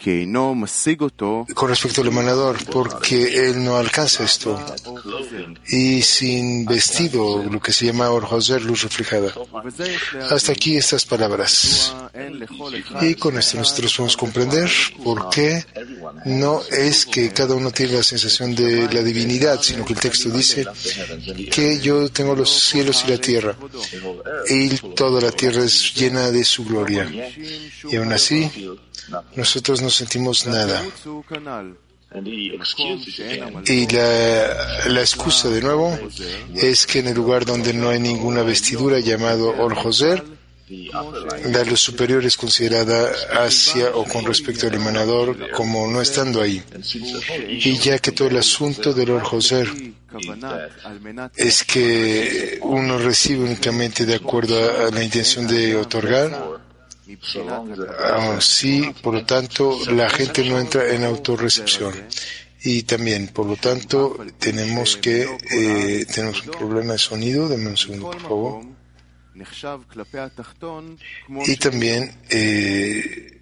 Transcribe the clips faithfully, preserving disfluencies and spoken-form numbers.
con respecto al emanador, porque él no alcanza esto. Y sin vestido, lo que se llama Or Hoser, luz reflejada. Hasta aquí estas palabras. Y con esto nosotros podemos comprender por qué no es que cada uno tiene la sensación de la divinidad, sino que el texto dice que yo tengo los cielos y la tierra, y toda la tierra es llena de su gloria. Y aún así, nosotros no sentimos nada. Y la, la excusa de nuevo es que en el lugar donde no hay ninguna vestidura llamado Or Hoser, la luz superior es considerada hacia o con respecto al emanador como no estando ahí. Y ya que todo el asunto del Or Hoser es que uno recibe únicamente de acuerdo a la intención de otorgar, sí, por lo tanto, la gente no entra en autorrecepción. Y también, por lo tanto, tenemos que, eh, tenemos un problema de sonido. Dame un segundo, por favor. Y también, eh,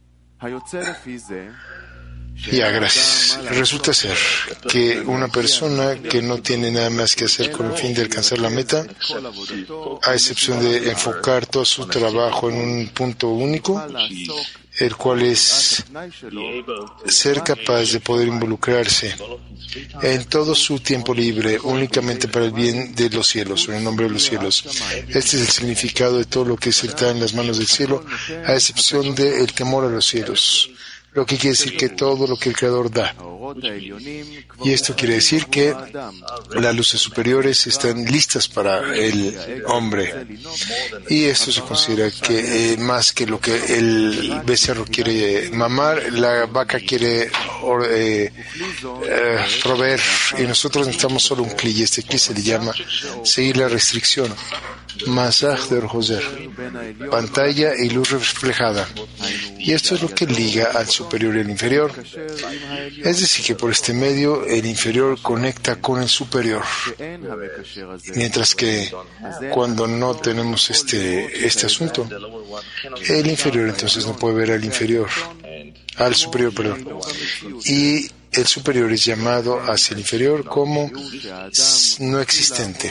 ya, gracias. Resulta ser que una persona que no tiene nada más que hacer con el fin de alcanzar la meta, a excepción de enfocar todo su trabajo en un punto único, el cual es ser capaz de poder involucrarse en todo su tiempo libre, únicamente para el bien de los cielos, o en el nombre de los cielos. Este es el significado de todo lo que se está en las manos del cielo, a excepción del temor a los cielos. Lo que quiere decir que todo lo que el Creador da. Y esto quiere decir que las luces superiores están listas para el hombre. Y esto se considera que eh, más que lo que el becerro quiere mamar, la vaca quiere eh, eh, proveer. Y nosotros necesitamos solo un cli. Y este cli se le llama seguir la restricción. Masaj de Or Hoser, pantalla y luz reflejada. Y esto es lo que liga al superior y al inferior. Es decir, que por este medio el inferior conecta con el superior. Mientras que cuando no tenemos este, este asunto, el inferior entonces no puede ver al inferior, al superior, perdón. Y el superior es llamado hacia el inferior como no existente.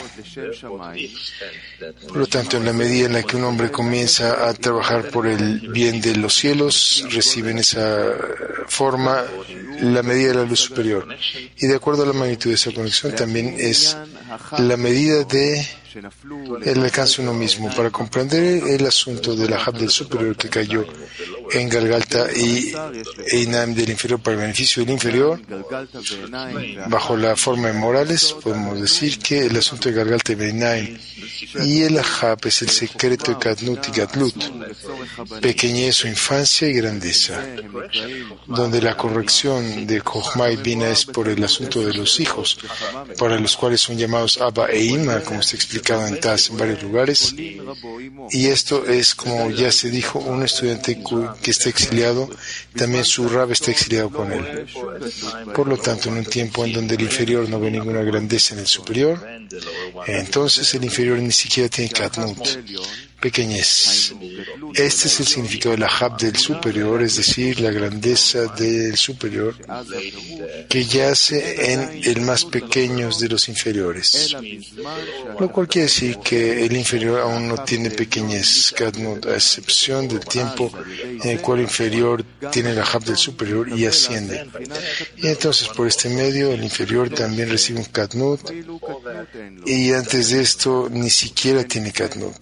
Por lo tanto, en la medida en la que un hombre comienza a trabajar por el bien de los cielos, recibe en esa forma la medida de la luz superior. Y de acuerdo a la magnitud de esa conexión, también es la medida de el alcance uno mismo. Para comprender el asunto de la Hab del superior que cayó en Galgalta y Einaim del inferior para el beneficio del inferior, bajo la forma de Morales, podemos decir que el asunto de Galgalta y Einaim y el Ahab es el secreto de Kadnut y Gadlut, pequeñez o infancia y grandeza, donde la corrección de Chochmah y Bina es por el asunto de los hijos, para los cuales son llamados Abba e Ima, como está explicado en Taz en varios lugares. Y esto es, como ya se dijo, un estudiante que está exiliado, también su Rab está exiliado con él. Por lo tanto, en un tiempo en donde el inferior no ve ninguna grandeza en el superior, entonces el inferior ni siquiera tiene Kadnut, pequeñez. Este es el significado de la Hab del superior, es decir, la grandeza del superior que yace en el más pequeño de los inferiores. Lo cual quiere decir que el inferior aún no tiene pequeñez, Kadnut, a excepción del tiempo en el cual el inferior tiene la Hab del superior y asciende. Y entonces por este medio el inferior también recibe un Kadnut, y antes de esto ni siquiera tiene Kadnut.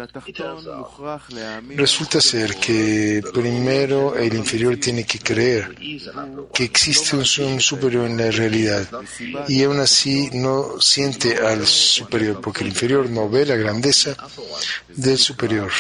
Resulta ser que primero el inferior tiene que creer que existe un superior en la realidad, y aún así no siente al superior porque el inferior no ve la grandeza del superior.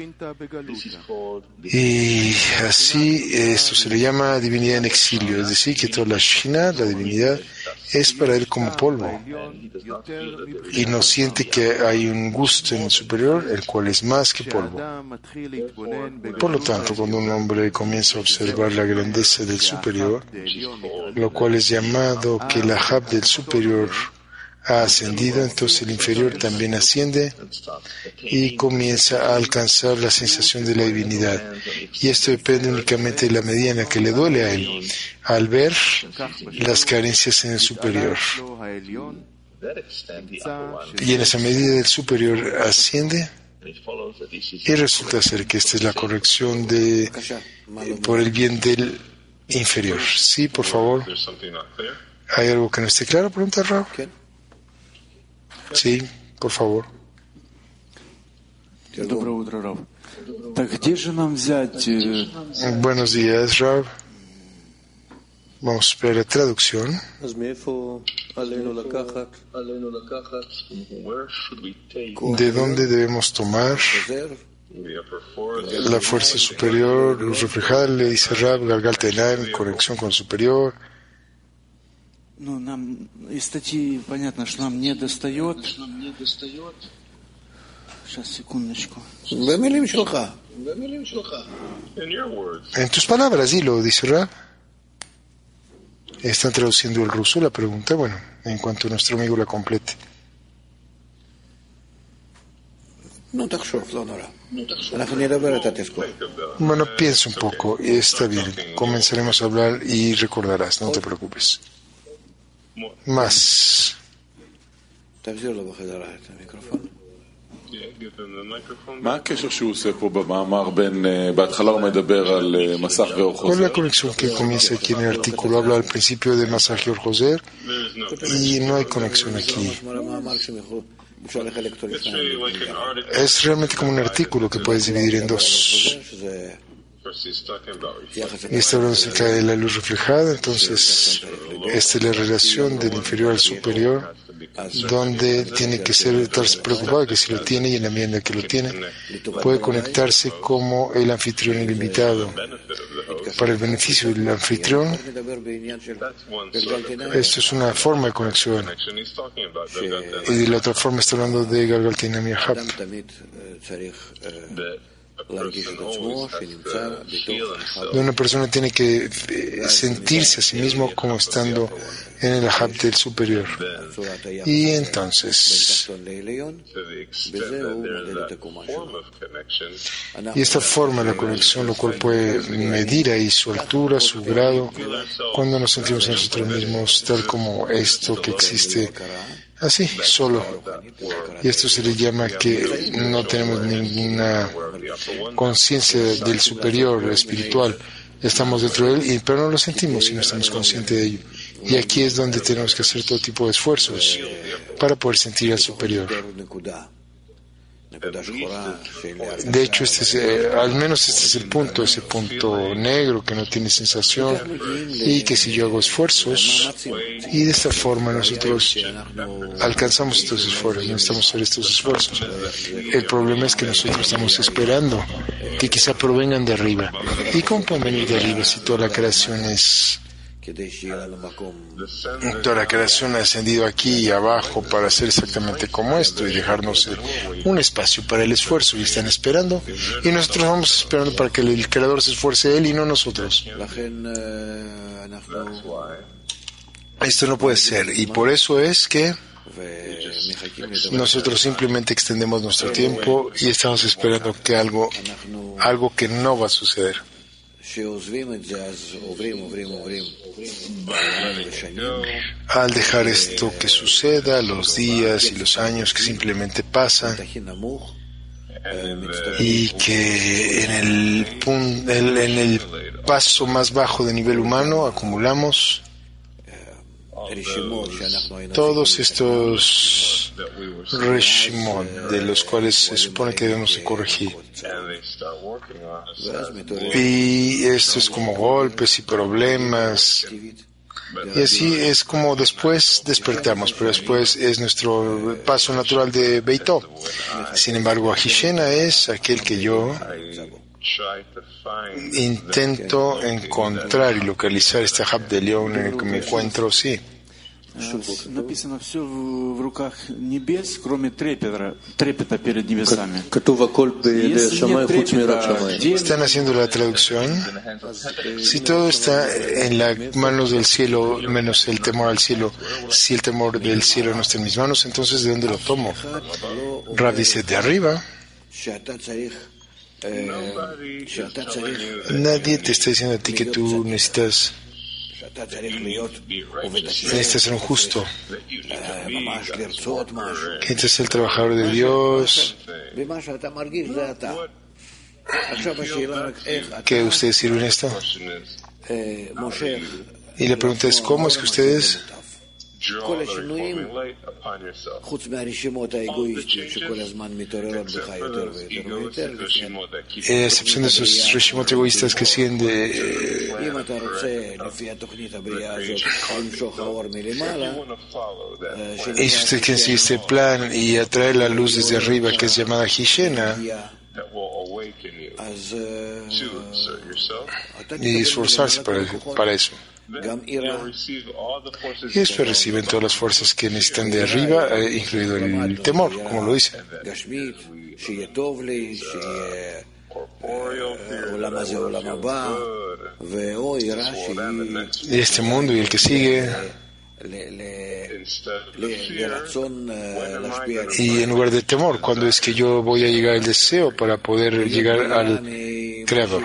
Y así esto se le llama divinidad en exilio, es decir, que toda la Shina, la divinidad, es para él como polvo y no siente que hay un gusto en el superior, el cual es más que polvo. Por lo tanto, cuando un hombre comienza a observar la grandeza del superior, lo cual es llamado que la Hab del superior ha ascendido, entonces el inferior también asciende y comienza a alcanzar la sensación de la divinidad. Y esto depende únicamente de la medida en la que le duele a él, al ver las carencias en el superior. Y en esa medida el superior asciende y resulta ser que esta es la corrección de por el bien del inferior. Sí, por favor. ¿Hay algo que no esté claro? Pregunta Rab. Sí, por favor. Buenos días, Rab. Vamos a esperar la traducción. ¿De dónde debemos tomar la fuerza superior, luz reflejada? Le dice Rab, Galgal Tenaim, conexión con el superior. Ну, нам из статьи понятно, что нам не достает. Сейчас, секундочку. En tus palabras, dilo, dice Rab. Están traduciendo el ruso la pregunta, bueno, en cuanto nuestro amigo la complete. Bueno, piensa un poco, y está bien. Comenzaremos a hablar y recordarás, no te preocupes. Más. מה הקשר שהוא עושה פה במאמר בין, בהתחלה הוא מדבר על מסך ואור חוזר? ¿Cuál es la conexión que comienza aquí en el artículo? Habla al principio de Masaj y Or Joser y no hay conexión aquí. Es realmente como un artículo que puedes dividir en dos. Y está hablando acerca de la luz reflejada, entonces esta es la relación del inferior al superior, donde tiene que ser, estar preocupado que si lo tiene y en la medida en la que lo tiene, puede conectarse como el anfitrión y el invitado. Para el beneficio del anfitrión, esto es una forma de conexión. Y de la otra forma está hablando de Galgal Tenaim Yahab. De una persona tiene que sentirse a sí mismo como estando en el Ahab del superior. Y entonces, y esta forma de la conexión, lo cual puede medir ahí su altura, su grado, cuando nos sentimos a nosotros mismos tal como esto que existe así, solo. Y esto se le llama que no tenemos ninguna conciencia del superior espiritual. Estamos dentro de él, y, pero no lo sentimos y no estamos conscientes de ello. Y aquí es donde tenemos que hacer todo tipo de esfuerzos para poder sentir al superior. De hecho, este es, eh, al menos este es el punto, ese punto negro que no tiene sensación, y que si yo hago esfuerzos, y de esta forma nosotros alcanzamos estos esfuerzos, necesitamos hacer estos esfuerzos. El problema es que nosotros estamos esperando que quizá provengan de arriba. ¿Y cómo pueden venir de arriba si toda la creación es... Toda la creación ha ascendido aquí y abajo para hacer exactamente como esto y dejarnos un espacio para el esfuerzo, y están esperando, y nosotros vamos esperando para que el Creador se esfuerce él y no nosotros. Esto no puede ser, y por eso es que nosotros simplemente extendemos nuestro tiempo y estamos esperando que algo, algo que no va a suceder. Al dejar esto que suceda, los días y los años que simplemente pasan, y que en el, punto, en el paso más bajo de nivel humano acumulamos todos estos reshimot de los cuales se supone que debemos corregir, y esto es como golpes y problemas, y así es como después despertamos, pero después es nuestro paso natural de Beitó. Sin embargo, Ahishena es aquel que yo intento encontrar y localizar este Ahab de León en el que me encuentro, sí. Написано все в руках небес, кроме трепета, трепета перед небесами. Están haciendo la traducción. Si todo está en las manos del cielo, menos el temor al cielo, si el temor del cielo no está en mis manos, entonces ¿de dónde lo tomo? Rav dice, de arriba. Nadie te está diciendo a ti que tú necesitas necesitas ser un justo, que necesitas ser el trabajador de Dios, que ustedes sirven esto. Y la pregunta es, ¿cómo es que ustedes a excepción de esos reshimot egoístas que siguen de y si usted quiere seguir este plan y atraer la luz desde arriba que es llamada Hishena y esforzarse para, para eso. Y después reciben todas las fuerzas que necesitan de arriba, eh, incluido el temor, como lo dice. Y este mundo y el que sigue. Y en lugar de temor, cuando es que yo voy a llegar al deseo para poder llegar al Creador.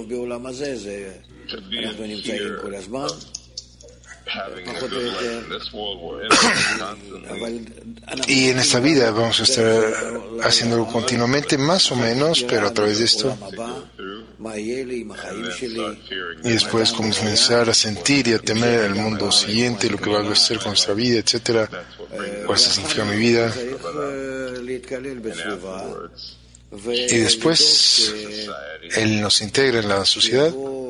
Y en esta vida vamos a estar haciéndolo continuamente, más o menos, pero a través de esto. Y después comenzar a sentir y a temer el mundo siguiente, lo que va a hacer con nuestra vida, etcétera. Cuál significa mi vida. Y después Él nos integra en la sociedad.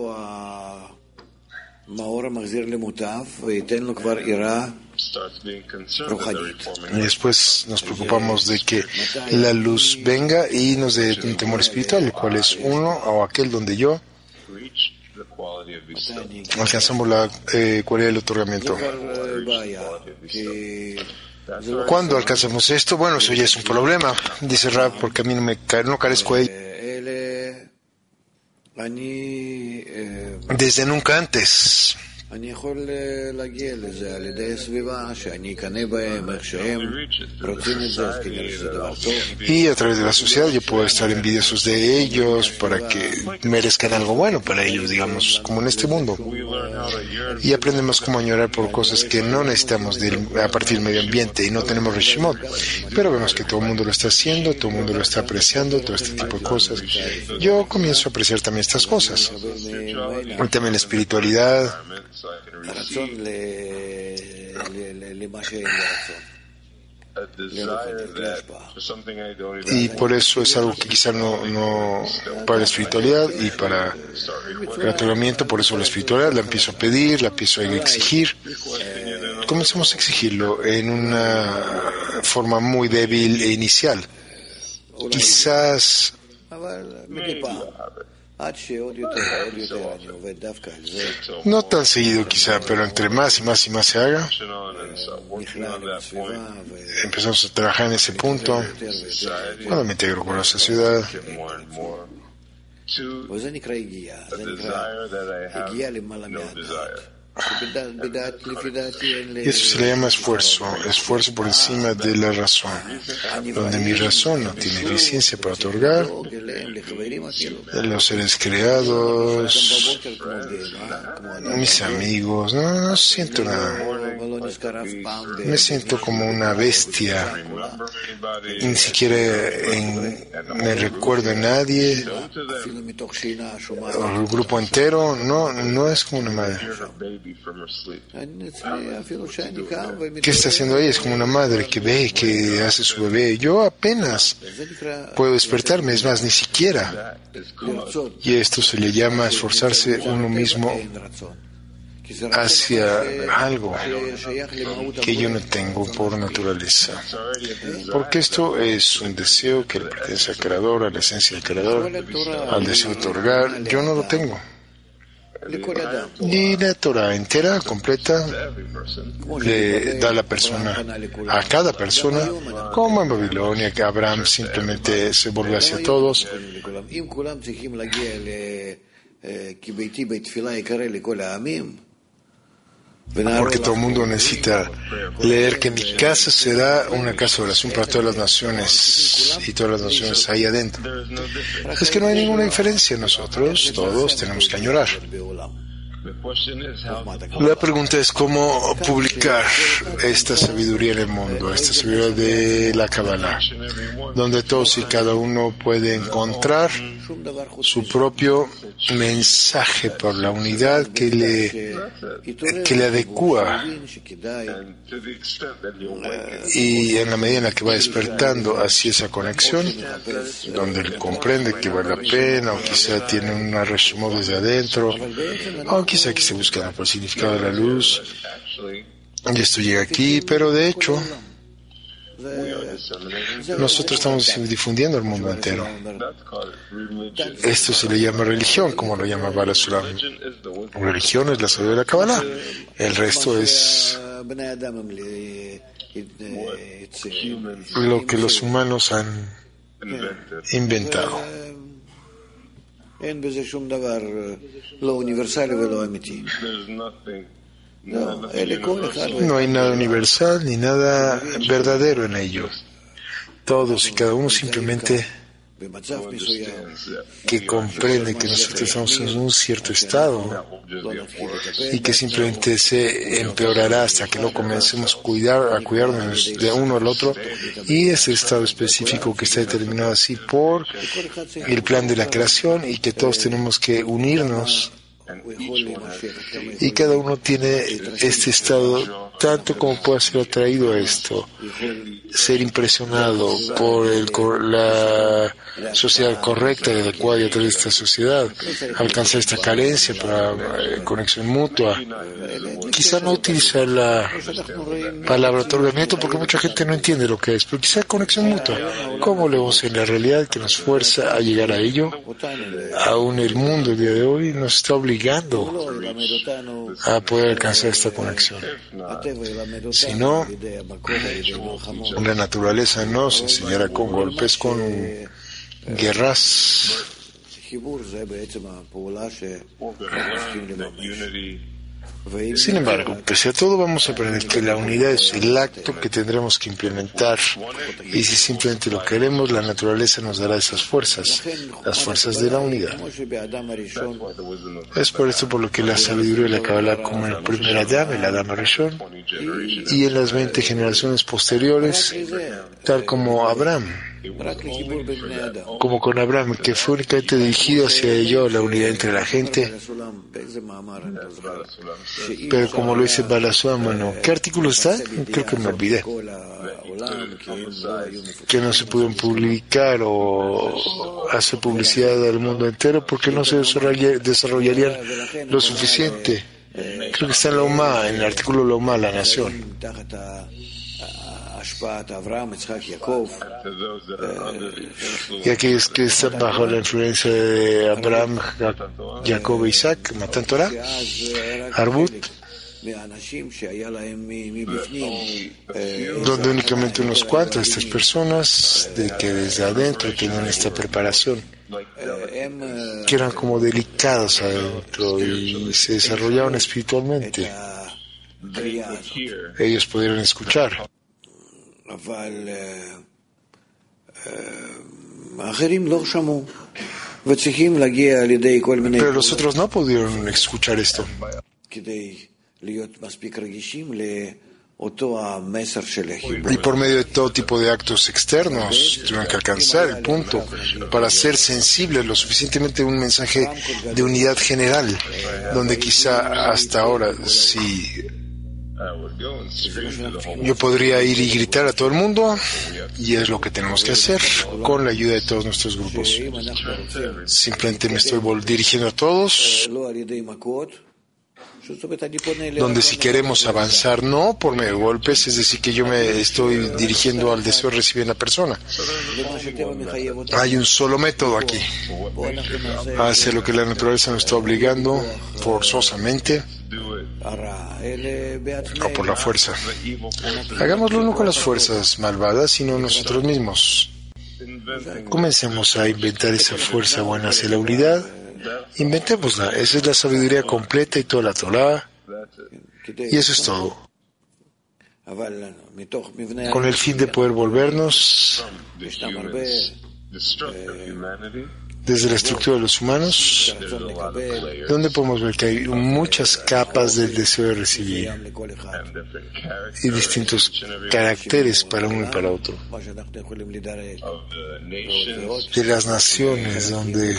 Y después nos preocupamos de que la luz venga y nos dé un temor espiritual, el cual es uno o aquel donde yo alcanzamos la eh, cualidad del otorgamiento. ¿Cuándo alcanzamos esto? Bueno, eso ya es un problema, dice Rav, porque a mí no, me, no carezco de ello. Desde nunca antes. Y a través de la sociedad yo puedo estar envidiosos de ellos para que merezcan algo bueno para ellos, digamos, como en este mundo. Y aprendemos cómo añorar por cosas que no necesitamos del, a partir del medio ambiente y no tenemos reshimot. Pero vemos que todo el mundo lo está haciendo, todo el mundo lo está apreciando, todo este tipo de cosas. Yo comienzo a apreciar también estas cosas. Y también la espiritualidad. Y por eso es algo que quizá no, no para la espiritualidad y para el otorgamiento, por eso la espiritualidad la empiezo a pedir, la empiezo a exigir. Comencemos a exigirlo en una forma muy débil e inicial. Quizás no tan seguido quizá, pero entre más y más y más se haga, empezamos a trabajar en ese punto, cuando me integro con la sociedad. Y eso se le llama esfuerzo, esfuerzo por encima de la razón, donde mi razón no tiene eficiencia para otorgar. Los seres creados, mis amigos, no, no siento nada. Me siento como una bestia, ni siquiera en, me recuerdo en nadie, o el grupo entero, no, no es como una madre. ¿Qué está haciendo ahí? Es como una madre que ve, que hace su bebé. Yo apenas puedo despertarme, es más, ni siquiera. Y esto se le llama esforzarse uno mismo hacia algo que yo no tengo por naturaleza. Porque esto es un deseo que le pertenece al Creador, a la esencia del Creador, al deseo de otorgar. Yo no lo tengo. Y la Torah entera, completa, le da a la persona, a cada persona, como en Babilonia, que Abraham simplemente se volvió hacia todos. Porque todo el mundo necesita leer que mi casa será una casa de oración para todas las naciones y todas las naciones ahí adentro. Es que no hay ninguna diferencia. Nosotros todos tenemos que añorar. La pregunta es cómo publicar esta sabiduría en el mundo, esta sabiduría de la Kabbalah, donde todos y cada uno puede encontrar su propio mensaje por la unidad que le, que le adecua, y en la medida en la que va despertando hacia esa conexión, donde él comprende que vale la pena, o quizá tiene una reshomó desde adentro, o quizá que se busca por el significado de la luz, y esto llega aquí, pero de hecho nosotros estamos difundiendo el mundo entero. Esto se le llama religión, como lo llama Baal HaSulam. Religión es la sabiduría de la Kabbalah. El resto es lo que los humanos han inventado. No hay nada universal ni nada verdadero en ello. Todos y cada uno simplemente que comprende que nosotros estamos en un cierto estado y que simplemente se empeorará hasta que no comencemos a cuidar, a cuidarnos de uno al otro, y ese estado específico que está determinado así por el plan de la creación, y que todos tenemos que unirnos. Y cada uno tiene este estado tanto como pueda ser atraído a esto, ser impresionado por el, la sociedad correcta y adecuada y a través de esta sociedad, alcanzar esta carencia para eh, conexión mutua. Quizá no utilizar la palabra otorgamiento porque mucha gente no entiende lo que es, pero quizá conexión mutua. ¿Cómo lo vemos en la realidad que nos fuerza a llegar a ello? Aún el mundo el día de hoy nos está obligando a poder alcanzar esta conexión. Si no, la naturaleza nos enseñará con golpes, con guerras. Sin embargo, pese a todo, vamos a aprender que la unidad es el acto que tendremos que implementar, y si simplemente lo queremos, la naturaleza nos dará esas fuerzas, las fuerzas de la unidad. Es por esto por lo que la sabiduría de la Kabbalah, como en el primer Adam, el Adam Rishon, y en las veinte generaciones posteriores, tal como Abraham, como con Abraham, que fue únicamente dirigido hacia ello, la unidad entre la gente. Pero como lo dice Baal HaSulam, bueno, ¿qué artículo está? Creo que me olvidé. Que no se pueden publicar o hacer publicidad al mundo entero porque no se desarrollarían lo suficiente. Creo que está en la UMA, en el artículo La UMA, La Nación. Y aquellos que están bajo la influencia de Abraham, Jacob e Isaac, Matan Torah, Arbut, donde únicamente unos cuantos de estas personas de que desde adentro tienen esta preparación, que eran como delicados adentro y se desarrollaban espiritualmente, ellos pudieron escuchar. Pero los otros no pudieron escuchar esto. Y por medio de todo tipo de actos externos tuvieron que alcanzar el punto para ser sensibles lo suficientemente a un mensaje de unidad general, donde quizá hasta ahora si yo podría ir y gritar a todo el mundo, y es lo que tenemos que hacer con la ayuda de todos nuestros grupos. Simplemente me estoy dirigiendo a todos donde si queremos avanzar no por medio de golpes, es decir, que yo me estoy dirigiendo al deseo de recibir en la persona. Hay un solo método aquí. Hacer lo que la naturaleza nos está obligando forzosamente o por la fuerza. Hagámoslo no con las fuerzas malvadas, sino nosotros mismos. Comencemos a inventar esa fuerza buena hacia la unidad. Inventémosla. Esa es la sabiduría completa y toda la Torah. Y eso es todo. Con el fin de poder volvernos desde la estructura de los humanos, donde podemos ver que hay muchas capas del deseo de recibir y distintos caracteres para uno y para otro. De las naciones, donde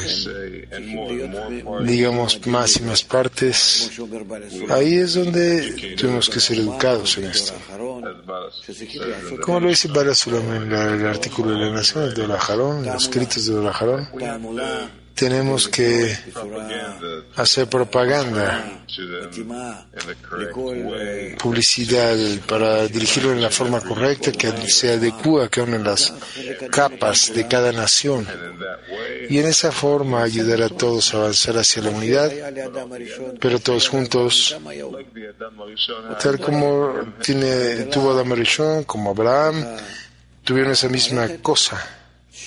digamos más y más partes, ahí es donde tuvimos que ser educados en esto. Como lo dice Bala Sulam en la, el artículo de la Nación, de Olajarón, los escritos de Olajarón, tenemos que hacer propaganda, publicidad para dirigirlo en la forma correcta, que se adecua a cada una de las capas de cada nación. Y en esa forma ayudar a todos a avanzar hacia la unidad, pero todos juntos, tal como tiene, tuvo Adam Arishon, como Abraham, tuvieron esa misma cosa.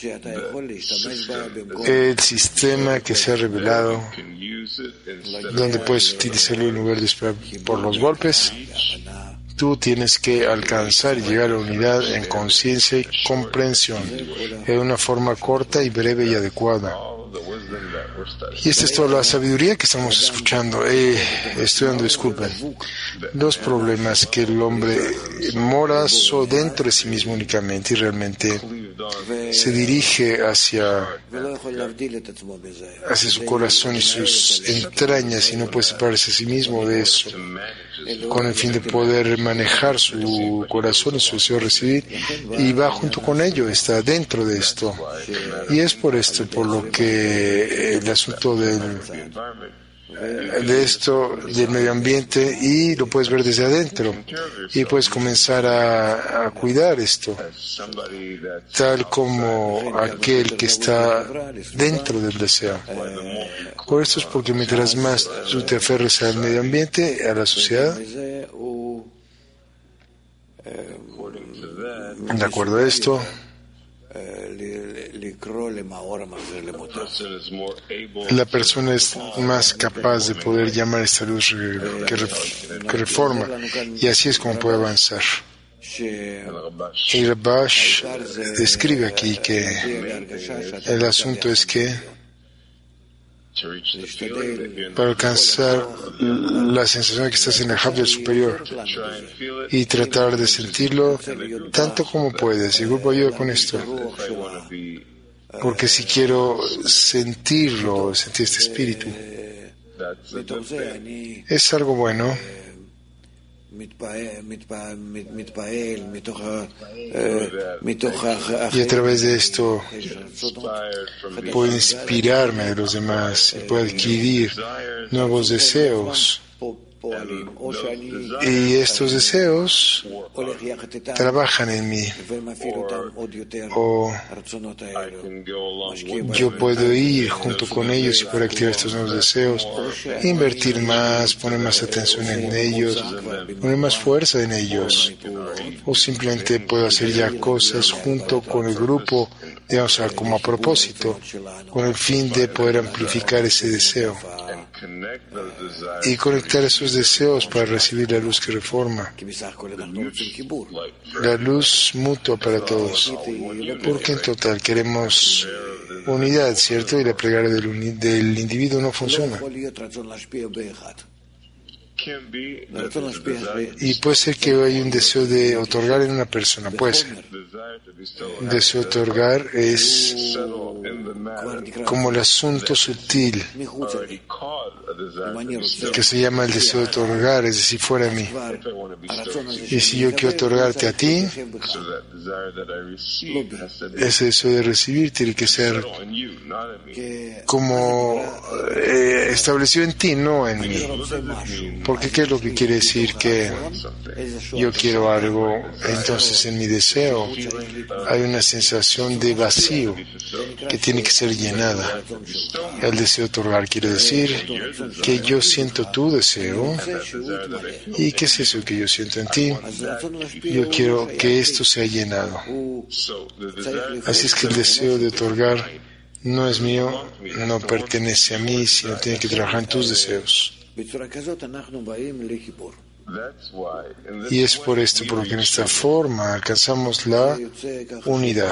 El sistema que se ha revelado, donde puedes utilizarlo en lugar de esperar por los golpes, tú tienes que alcanzar y llegar a la unidad en conciencia y comprensión, en una forma corta y breve y adecuada. Y esta es toda la sabiduría que estamos escuchando, eh, estudiando, disculpen. Los problemas que el hombre mora son dentro de sí mismo únicamente y realmente se dirige hacia, hacia su corazón y sus entrañas y no puede separarse a sí mismo de eso, con el fin de poder manejar su corazón y su deseo de recibir, y va junto con ello, está dentro de esto. Y es por esto por lo que el asunto del, de esto, del medio ambiente, y lo puedes ver desde adentro, y puedes comenzar a, a cuidar esto, tal como aquel que está dentro del deseo. Por esto es porque mientras más tú te aferres al medio ambiente, a la sociedad, de acuerdo a esto, la persona es más capaz de poder llamar a esta luz que, re, que reforma, y así es como puede avanzar. Y Rabash describe aquí que el asunto es que para alcanzar la sensación de que estás en el hub del superior y tratar de sentirlo tanto como puedes. Y el grupo ayuda con esto, porque si quiero sentirlo, sentir este espíritu, es algo bueno. Y a través de esto puedo inspirarme de los demás y puedo adquirir nuevos deseos. Y estos deseos trabajan en mí, o yo puedo ir junto con ellos y poder activar estos nuevos deseos, invertir más, poner más atención en ellos, poner más fuerza en ellos, o simplemente puedo hacer ya cosas junto con el grupo, digamos, como a propósito, con el fin de poder amplificar ese deseo y conectar esos deseos para recibir la luz que reforma, la luz mutua para todos, porque en total queremos unidad, ¿cierto? Y la plegaria del, del individuo no funciona. Y puede ser que hay un deseo de otorgar en una persona, puede ser. Un deseo de otorgar es como el asunto sutil que se llama el deseo de otorgar, es decir, fuera de mí. Y si yo quiero otorgarte a ti, ese deseo de recibir tiene que ser como eh, establecido en ti, no en mí. Porque ¿qué es lo que quiere decir? Que yo quiero algo, entonces en mi deseo hay una sensación de vacío que tiene que ser llenada. El deseo de otorgar quiere decir que yo siento tu deseo. ¿Y qué es eso que yo siento en ti? Yo quiero que esto sea llenado. Así es que el deseo de otorgar no es mío, no pertenece a mí, sino tiene que trabajar en tus deseos. Y es por esto por lo que en esta forma alcanzamos la unidad.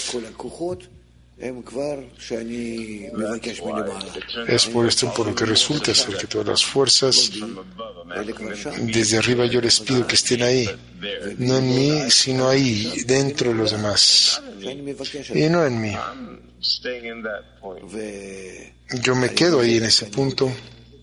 Es por esto por lo que resulta ser que todas las fuerzas desde arriba yo les pido que estén ahí, no en mí, sino ahí, dentro de los demás, y no en mí. Yo me quedo ahí en ese punto.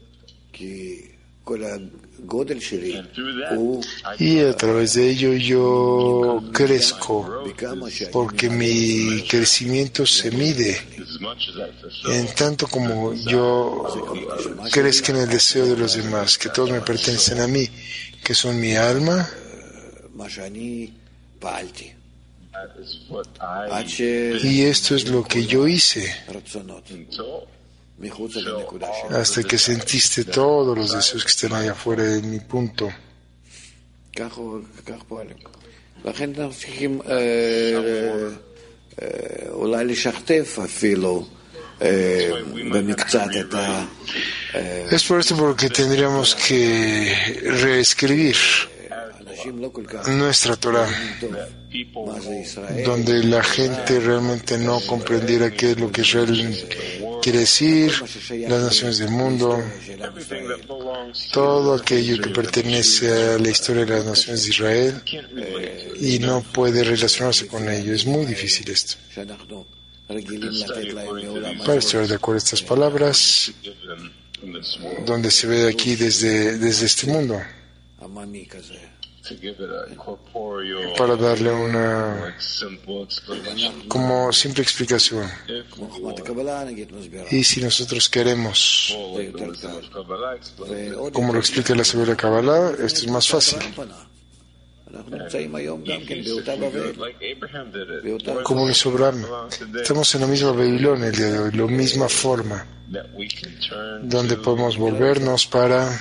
Y a través de ello yo crezco, porque mi crecimiento se mide en tanto como yo crezca en el deseo de los demás, que todos me pertenecen a mí, que son mi alma. Y esto es lo que yo hice, hasta que sentiste todos los deseos que están allá afuera de mi punto. Es por esto por lo que tendríamos que reescribir nuestra Torah, donde la gente realmente no comprendiera qué es lo que Israel quiere decir, las naciones del mundo, todo aquello que pertenece a la historia de las naciones de Israel y no puede relacionarse con ello. Es muy difícil esto. Para estar de acuerdo a estas palabras, donde se ve aquí desde, desde este mundo, para darle una como simple explicación. Y si nosotros queremos, como lo explica la Sabiduría Kabbalah, esto es más fácil. Como lo hizo Abraham. Estamos en la misma Babilonia el día de hoy, la misma forma, donde podemos volvernos para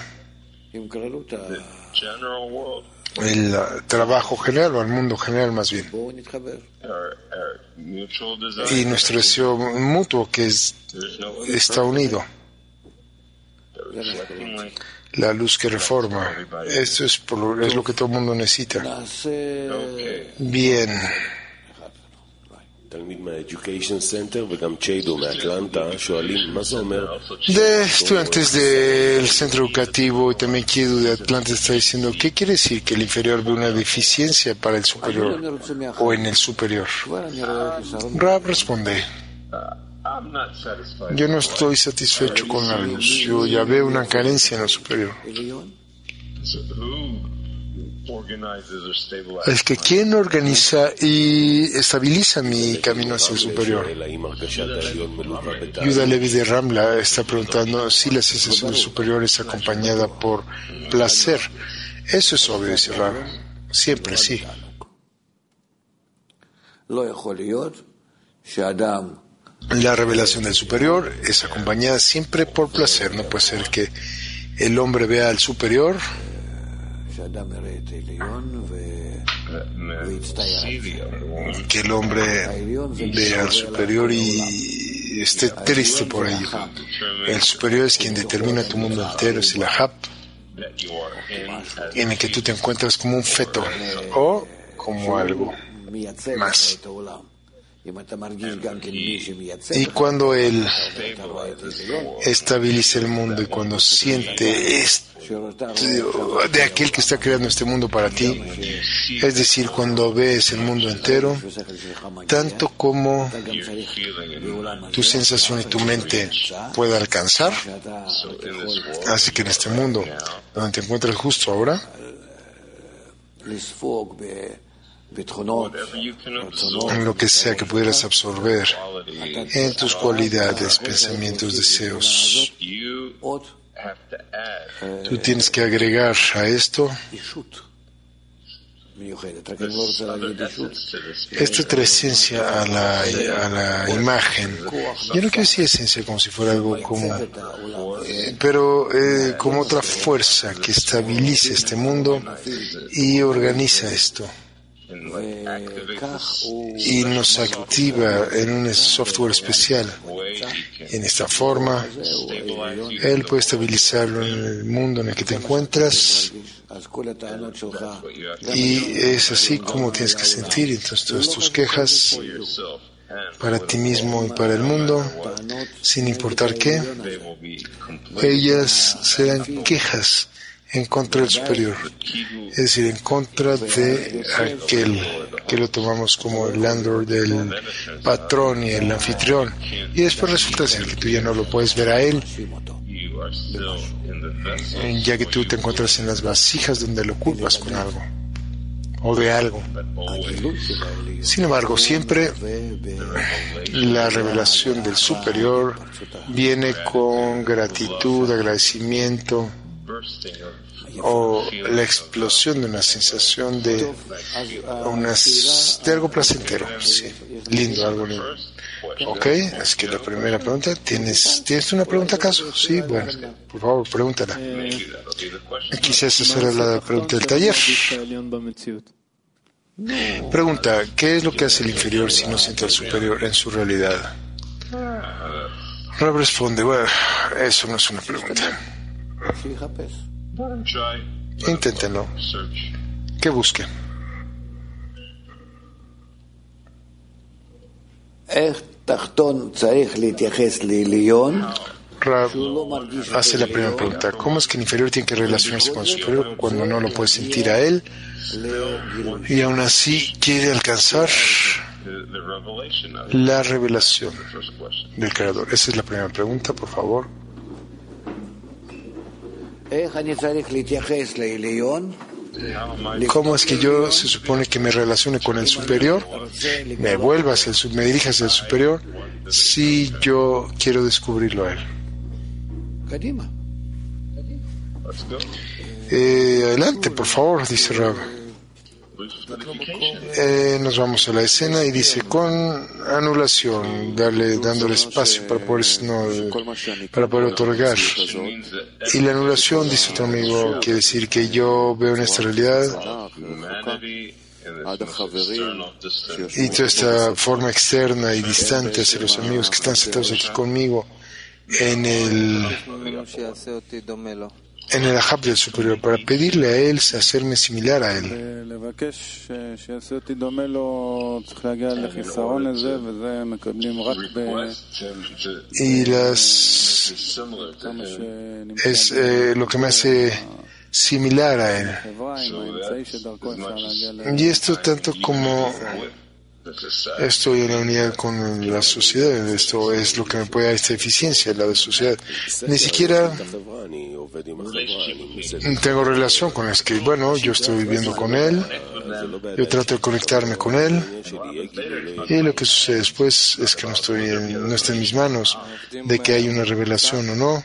el trabajo general o al mundo general más bien, y nuestro deseo mutuo que es, está unido, la luz que reforma. Esto es, por lo, es lo que todo el mundo necesita. Bien. De estudiantes del centro educativo y también Kidu de Atlanta está diciendo, ¿qué quiere decir que el inferior ve una deficiencia para el superior o en el superior? Rab responde, yo no estoy satisfecho con la luz, yo ya veo una carencia en el superior. Es que quien organiza y estabiliza mi camino hacia el superior. Yuda Levi de Ramla está preguntando si la sensación del superior es acompañada por placer. Eso es obvio, dice Rab. Siempre sí. La revelación del superior es acompañada siempre por placer. No puede ser que el hombre vea al superior que el hombre vea al superior y esté triste por ello. El superior es quien determina tu mundo entero, es el Ahab, en el que tú te encuentras como un feto o como algo más. Y cuando él estabiliza el mundo y cuando siente de aquel que está creando este mundo para ti, es decir, cuando ves el mundo entero, tanto como tu sensación y tu mente pueda alcanzar. Así que en este mundo, donde te encuentras justo ahora, en lo que sea que pudieras absorber en tus cualidades, pensamientos, deseos, tú tienes que agregar a esto esta otra esencia a la, a la imagen. Yo no quiero decir esencia como si fuera algo como, eh, pero eh, como otra fuerza que estabiliza este mundo y organiza esto. Y nos activa en un software especial. En esta forma, Él puede estabilizarlo en el mundo en el que te encuentras. Y es así como tienes que sentir. Entonces, todas tus quejas para ti mismo y para el mundo, sin importar qué, ellas serán quejas en contra del superior, es decir, en contra de aquel que lo tomamos como el landlord, del patrón y el anfitrión, y después resulta ser que tú ya no lo puedes ver a él, ya que tú te encuentras en las vasijas donde lo culpas con algo o de algo. Sin embargo, siempre la revelación del superior viene con gratitud, agradecimiento, o la explosión de una sensación de unas, de algo placentero, sí, lindo, algo lindo. Ok, así que la primera pregunta, ¿tienes, ¿tienes una pregunta acaso? Sí, bueno, por favor, pregúntala. Quizás esa era la pregunta del taller. Pregunta, ¿qué es lo que hace el inferior si no siente al superior en su realidad? Rab responde, bueno, eso no es una pregunta. Inténtenlo. Que busque. Rab hace la primera pregunta. ¿Cómo es que el inferior tiene que relacionarse con el superior cuando no lo puede sentir a él y aún así quiere alcanzar la revelación del Creador? Esa es la primera pregunta, por favor. ¿Cómo es que yo se supone que me relacione con el superior, me vuelva hacia el, me dirija hacia el superior, si yo quiero descubrirlo a él? Eh, adelante, por favor, dice Rab. Eh, nos vamos a la escena y dice con anulación, darle, dándole espacio para poder, no, para poder otorgar. Y la anulación, dice otro amigo, quiere decir que yo veo en esta realidad y toda esta forma externa y distante hacia los amigos que están sentados aquí conmigo en el en el Ahab del superior, para pedirle a él hacerme similar a él. Y las es eh, lo que me hace similar a él. Y esto tanto como estoy en la unidad con la sociedad, esto es lo que me puede dar esta eficiencia, la de sociedad. Ni siquiera tengo relación con él, es que bueno, yo estoy viviendo con él, yo trato de conectarme con él, y lo que sucede después es que no estoy en, no está en mis manos de que hay una revelación o no.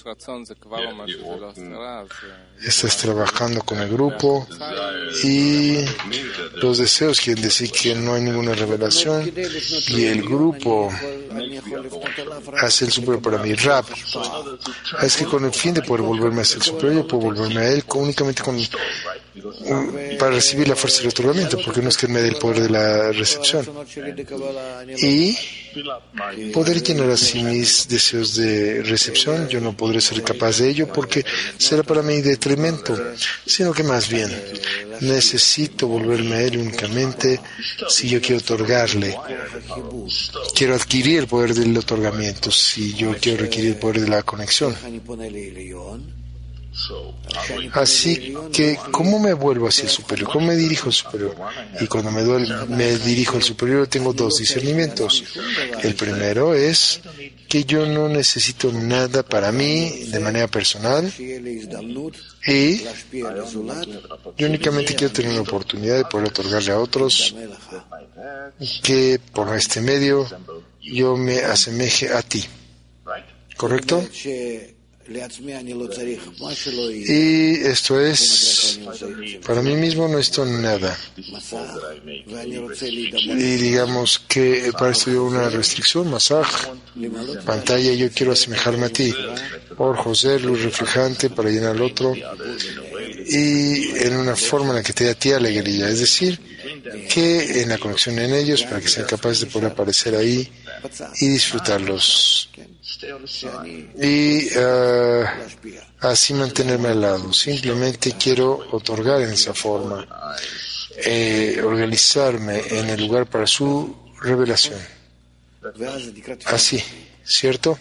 Estás trabajando con el grupo y los deseos quieren decir que no hay ninguna revelación y el grupo hace el superior para mí. Rab, es que con el fin de poder volverme hacia el superior, yo puedo volverme a él únicamente con, un, para recibir la fuerza del otorgamiento, porque no es que me dé el poder de la recepción. Y poder llenar así mis deseos de recepción, yo no podré ser capaz de ello porque será para mí detrimento, sino que más bien necesito volverme a él únicamente si yo quiero otorgarle, quiero adquirir el poder del otorgamiento, si yo quiero requerir el poder de la conexión. Así que, ¿cómo me vuelvo hacia el superior? ¿Cómo me dirijo al superior? Y cuando me, duele, me dirijo al superior tengo dos discernimientos. El primero es que yo no necesito nada para mí de manera personal y yo únicamente quiero tener una oportunidad de poder otorgarle a otros que por este medio yo me asemeje a ti. ¿Correcto? Y esto es, para mí mismo no esto nada. Y digamos que para esto yo una restricción, masaj, pantalla, yo quiero asemejarme a ti. Or, José, luz reflejante para llenar al otro. Y en una forma en la que te dé a ti alegría. Es decir, que en la conexión en ellos, para que sean capaces de poder aparecer ahí y disfrutarlos. Y uh, así mantenerme al lado. Simplemente quiero otorgar en esa forma, eh, organizarme en el lugar para su revelación. Así, ¿cierto?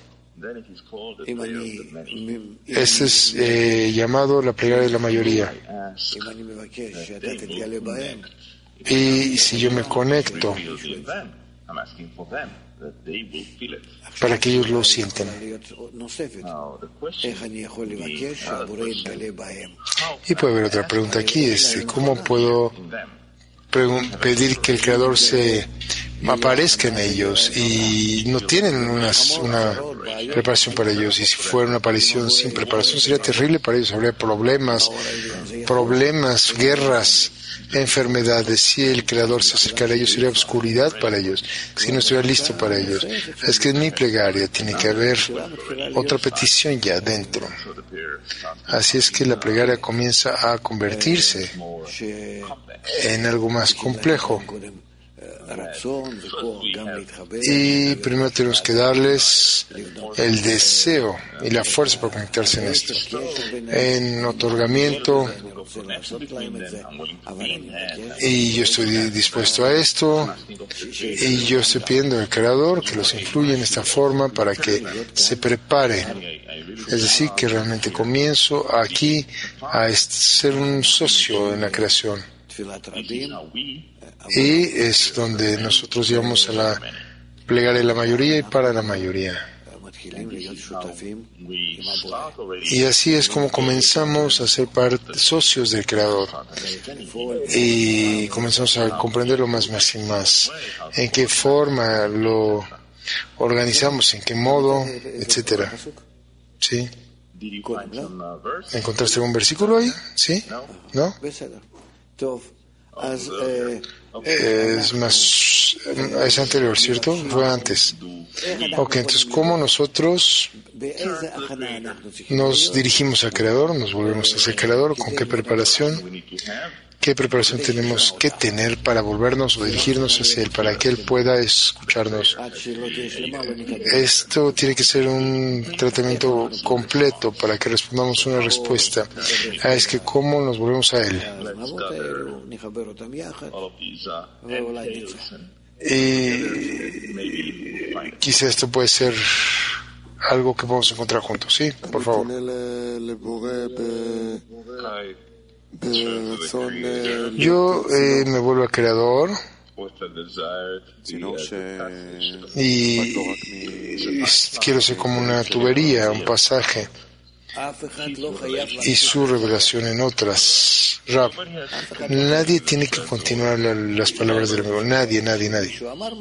Este es eh, llamado la plegaria de la mayoría. Y si yo me conecto para que ellos lo sientan. Y puede haber otra pregunta aquí, es ¿cómo puedo pedir que el Creador se aparezca en ellos? Y no tienen unas, una preparación para ellos, y si fuera una aparición sin preparación sería terrible para ellos, habría problemas, problemas, guerras, enfermedades. Si el Creador se acercara a ellos sería oscuridad para ellos, si no estuviera listo para ellos. Es que en mi plegaria tiene que haber otra petición ya dentro. Así es que la plegaria comienza a convertirse en algo más complejo. Y primero tenemos que darles el deseo y la fuerza para conectarse en esto, en otorgamiento. Y yo estoy dispuesto a esto, y yo estoy pidiendo al Creador que los influya en esta forma para que se prepare. Es decir, que realmente comienzo aquí a ser un socio en la creación. Y es donde nosotros llevamos a la plegaria de la mayoría y para la mayoría. Y así es como comenzamos a ser parte, socios del Creador. Y comenzamos a comprenderlo más, más y más. En qué forma lo organizamos, en qué modo, etcétera. ¿Sí? ¿Encontraste un versículo ahí? ¿Sí? ¿No? Es más, es anterior, ¿cierto? Fue antes. Ok, entonces, ¿cómo nosotros nos dirigimos al Creador? ¿Nos volvemos hacia el Creador? ¿Con qué preparación? ¿Qué preparación tenemos que tener para volvernos o dirigirnos hacia Él, para que Él pueda escucharnos? Esto tiene que ser un tratamiento completo para que respondamos una respuesta. Ah, es que ¿cómo nos volvemos a Él? Y quizá esto puede ser algo que podemos encontrar juntos. Sí, por favor. Yo eh, me vuelvo al Creador y quiero ser como una tubería, un pasaje, y su revelación en otras. Rab, nadie tiene que continuar la, las palabras del amigo, nadie, nadie, nadie.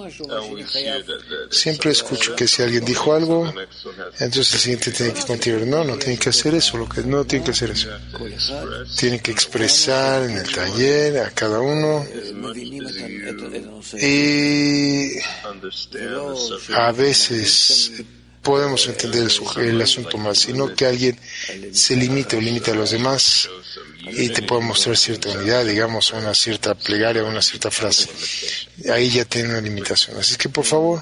Siempre escucho que si alguien dijo algo, entonces el siguiente tiene que continuar. No, no tiene que hacer eso, lo que no tiene que hacer eso. Tiene que expresar en el taller a cada uno, y a veces podemos entender el, el asunto más, sino que alguien se limite o limite a los demás y te puede mostrar cierta unidad, digamos, una cierta plegaria, una cierta frase. Ahí ya tiene una limitación. Así que, por favor,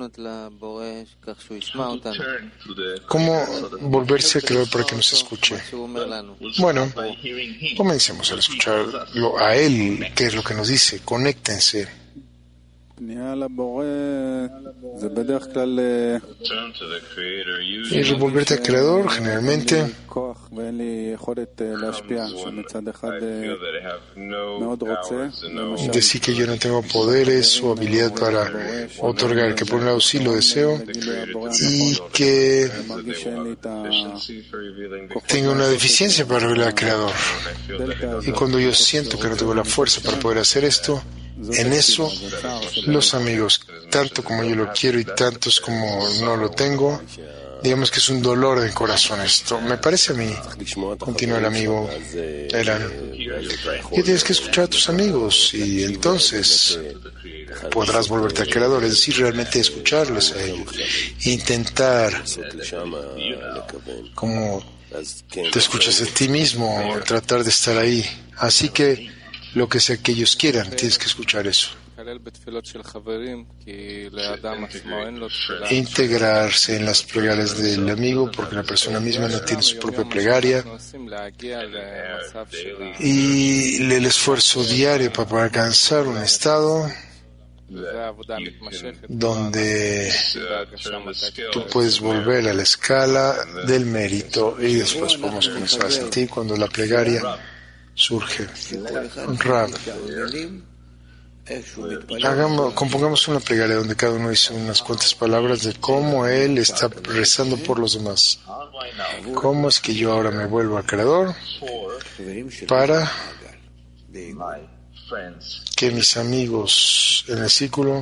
¿cómo volverse al Creador para que nos escuche? Bueno, comencemos a escucharlo a Él, que es lo que nos dice. Conéctense. Y revolverte al Creador, generalmente, decir que yo no tengo poderes o habilidad para otorgar, que por un lado sí lo deseo, y que tengo una deficiencia para revelar al Creador. Y cuando yo siento que no tengo la fuerza para poder hacer esto, en eso, los amigos, tanto como yo lo quiero y tantos como no lo tengo, digamos que es un dolor del corazón esto. Me parece a mí, continúa el amigo Eran, que tienes que escuchar a tus amigos y entonces podrás volverte al Creador, es decir, realmente escucharlos a ellos, intentar, como te escuchas a ti mismo, tratar de estar ahí. Así que lo que sea que ellos quieran, tienes que escuchar eso. Integrarse en las plegarias del amigo, porque la persona misma no tiene su propia plegaria, y el esfuerzo diario para poder alcanzar un estado donde tú puedes volver a la escala del mérito y después podemos comenzar a sentir cuando la plegaria surge. Rab, hagamos, compongamos una plegaria donde cada uno dice unas cuantas palabras de cómo él está rezando por los demás. ¿Cómo es que yo ahora me vuelvo al Creador para que mis amigos en el círculo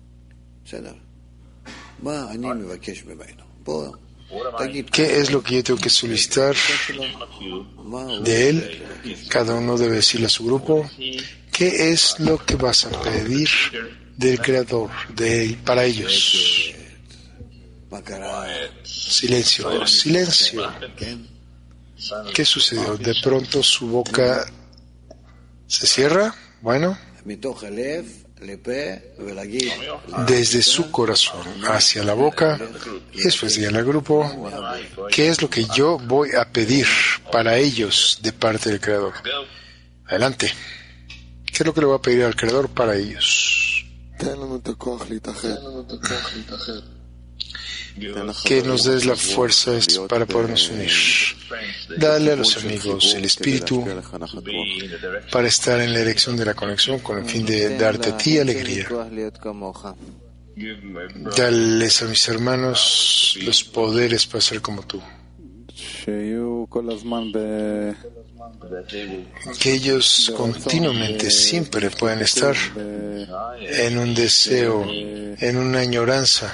¿qué es lo que yo tengo que solicitar de él? Cada uno debe decirle a su grupo ¿qué es lo que vas a pedir del Creador de él, para ellos? Silencio, silencio. ¿Qué sucedió? De pronto su boca se cierra. Bueno, desde su corazón hacia la boca, y después digan al grupo ¿qué es lo que yo voy a pedir para ellos de parte del Creador? Adelante. ¿Qué es lo que le voy a pedir al Creador para ellos? Que nos des la fuerza para podernos unir. Dale a los amigos el espíritu para estar en la dirección de la conexión con el fin de darte a ti alegría. Dales a mis hermanos los poderes para ser como tú. Que ellos continuamente, siempre puedan estar en un deseo, en una añoranza,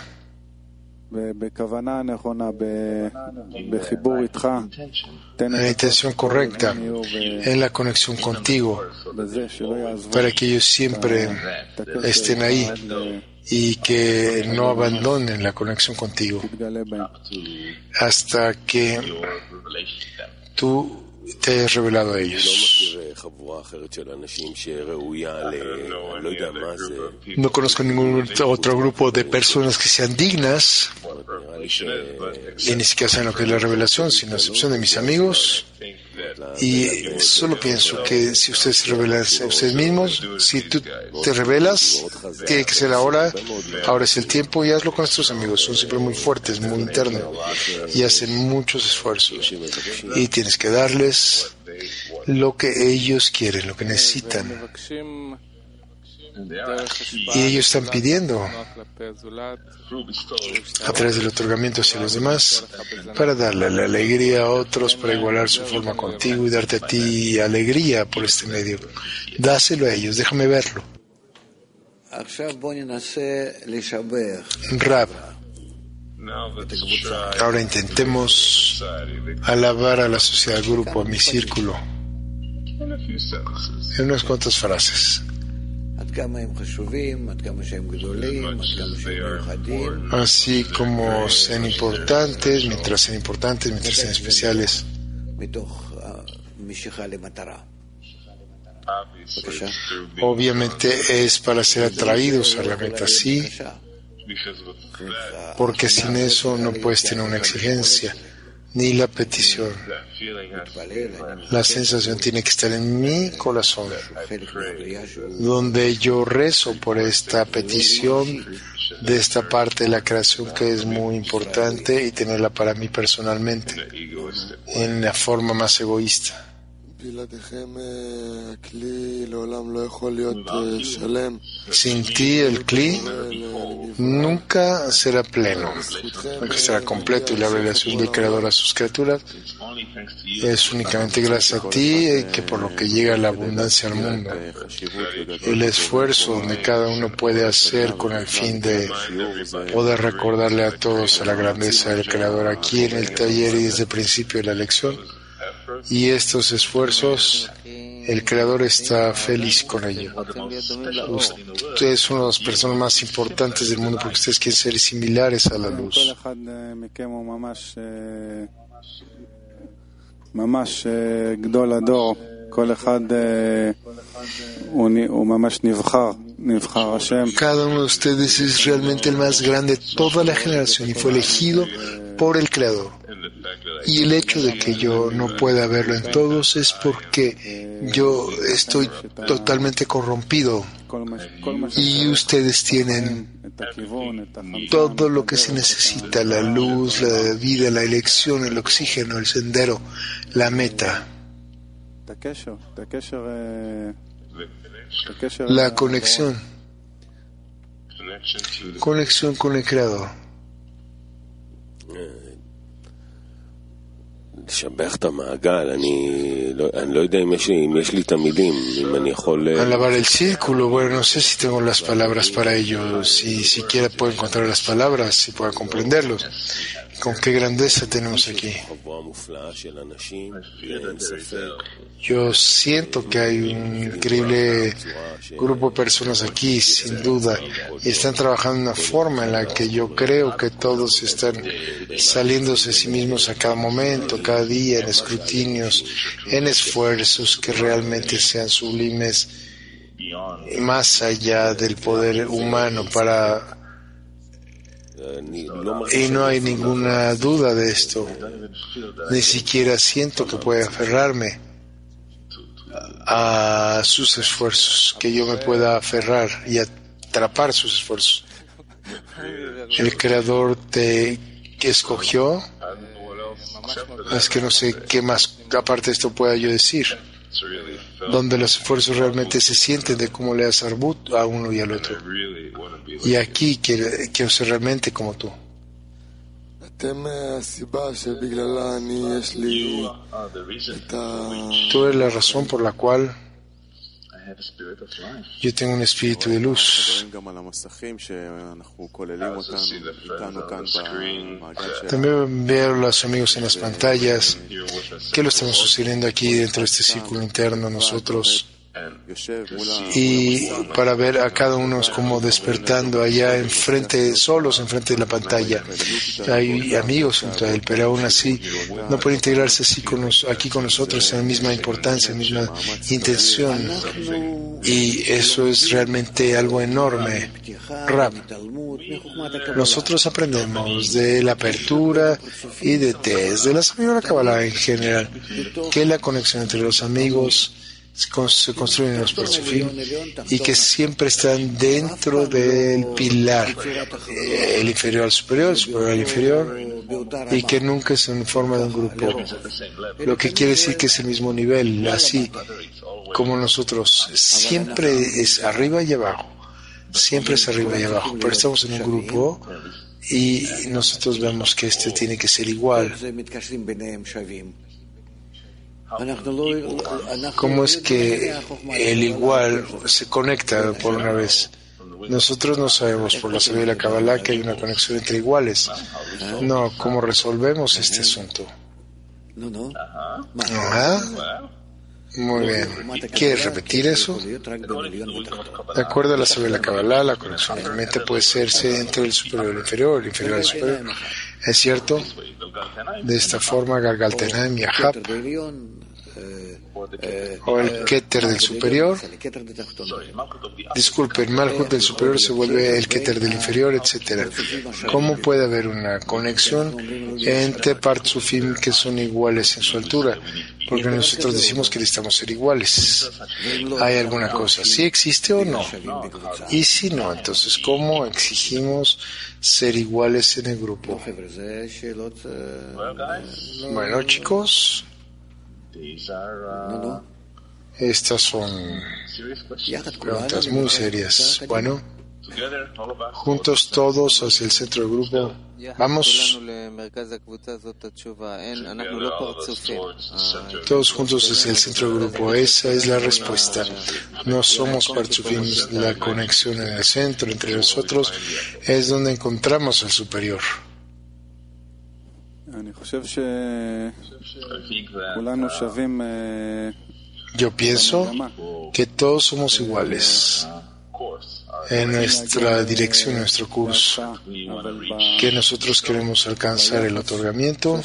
en la intención correcta, en la conexión contigo, para que ellos siempre estén ahí y que no abandonen la conexión contigo hasta que tú te hayas revelado a ellos. No conozco ningún otro grupo de personas que sean dignas y ni siquiera saben lo que es la revelación, sin excepción de mis amigos. Y solo pienso que si ustedes se revelan a ustedes mismos, si tú te revelas, tiene que ser ahora, ahora es el tiempo, y hazlo con estos amigos. Son siempre muy fuertes, muy internos, y hacen muchos esfuerzos. Y tienes que darles lo que ellos quieren, lo que necesitan. Y ellos están pidiendo a través del otorgamiento hacia los demás para darle la alegría a otros, para igualar su forma contigo y darte a ti alegría por este medio. Dáselo a ellos, déjame verlo. Rab, ahora intentemos alabar a la sociedad, al grupo, a mi círculo, en unas cuantas frases. Así como sean importantes, mientras sean importantes, mientras sean especiales. Obviamente es para ser atraídos a la meta, sí, porque sin eso no puedes tener una exigencia. ni la petición. La sensación tiene que estar en mi corazón, donde yo rezo por esta petición de esta parte de la creación que es muy importante y tenerla para mí personalmente, en la forma más egoísta. Sin ti el Kli nunca será pleno, nunca será completo, y la revelación del Creador a sus criaturas es únicamente gracias a ti que por lo que llega la abundancia al mundo. El esfuerzo donde cada uno puede hacer con el fin de poder recordarle a todos a la grandeza del Creador aquí en el taller y desde el principio de la lección. Y estos esfuerzos, el Creador está feliz con ello. Ustedes son las personas más importantes del mundo porque ustedes quieren ser similares a la luz. Cada uno de ustedes es realmente el más grande de toda la generación y fue elegido por el Creador. Y el hecho de que yo no pueda verlo en todos es porque yo estoy totalmente corrompido y ustedes tienen todo lo que se necesita: la luz, la vida, la elección, el oxígeno, el sendero, la meta, la conexión, conexión con el Creador. Alabar el círculo, bueno, no sé si tengo las palabras para ello, si siquiera puedo encontrar las palabras, si puedo comprenderlos. Con qué grandeza tenemos aquí. Yo siento que hay un increíble grupo de personas aquí, sin duda, y están trabajando de una forma en la que yo creo que todos están saliéndose de sí mismos a cada momento, cada día, en escrutinios, en esfuerzos que realmente sean sublimes, más allá del poder humano para... Y no hay ninguna duda de esto. Ni siquiera siento que pueda aferrarme a sus esfuerzos, que yo me pueda aferrar y atrapar sus esfuerzos. El Creador te escogió. Es que no sé qué más aparte de esto pueda yo decir. Donde los esfuerzos realmente se sienten de cómo le das arbut a uno y al otro. Y aquí quiero, quiero ser realmente como tú. Tú eres la razón por la cual yo tengo un espíritu de luz. También veo a los amigos en las pantallas. ¿Qué lo estamos sucediendo aquí dentro de este círculo interno nosotros? Y para ver a cada uno como despertando allá enfrente, solos enfrente de la pantalla. Hay amigos junto a él, pero aún así no puede integrarse así con nos, aquí con nosotros en la misma importancia, en la misma intención. Y eso es realmente algo enorme. Rab, nosotros aprendemos de la apertura y de desde la sabiduría de la Kabbalah en general, que la conexión entre los amigos se construyen en los Parsufim y que siempre están dentro del pilar, eh, el inferior al superior, el superior al inferior, y que nunca es en forma de un grupo, lo que quiere decir que es el mismo nivel, así como nosotros, siempre es arriba y abajo, siempre es arriba y abajo, pero estamos en un grupo y nosotros vemos que este tiene que ser igual. ¿Cómo es que el igual se conecta por una vez? Nosotros no sabemos por la sabiduría de la Kabbalah que hay una conexión entre iguales. No, ¿cómo resolvemos este asunto? ¿Ah? Muy bien. ¿Quieres repetir eso? De acuerdo a la sabiduría de la Kabbalah, la conexión realmente puede serse entre el superior y el inferior, el inferior al superior. ¿Es cierto? De esta forma, Galgaltenam y Ahab o el Keter del superior. Disculpen, Malhut del superior se vuelve el Keter del inferior, etcétera. ¿Cómo puede haber una conexión entre Partzufim que son iguales en su altura? Porque nosotros decimos que necesitamos ser iguales. ¿Hay alguna cosa? ¿Sí existe o no? Y si no, entonces, ¿cómo exigimos ser iguales en el grupo? Bueno, chicos, estas son preguntas muy serias. Bueno, juntos todos hacia el centro del grupo. Vamos. Todos juntos hacia el centro del grupo. Esa es la respuesta. No somos partzufim. La conexión en el centro entre nosotros es donde encontramos al superior. Yo pienso que todos somos iguales en nuestra dirección, en nuestro curso, que nosotros queremos alcanzar el otorgamiento,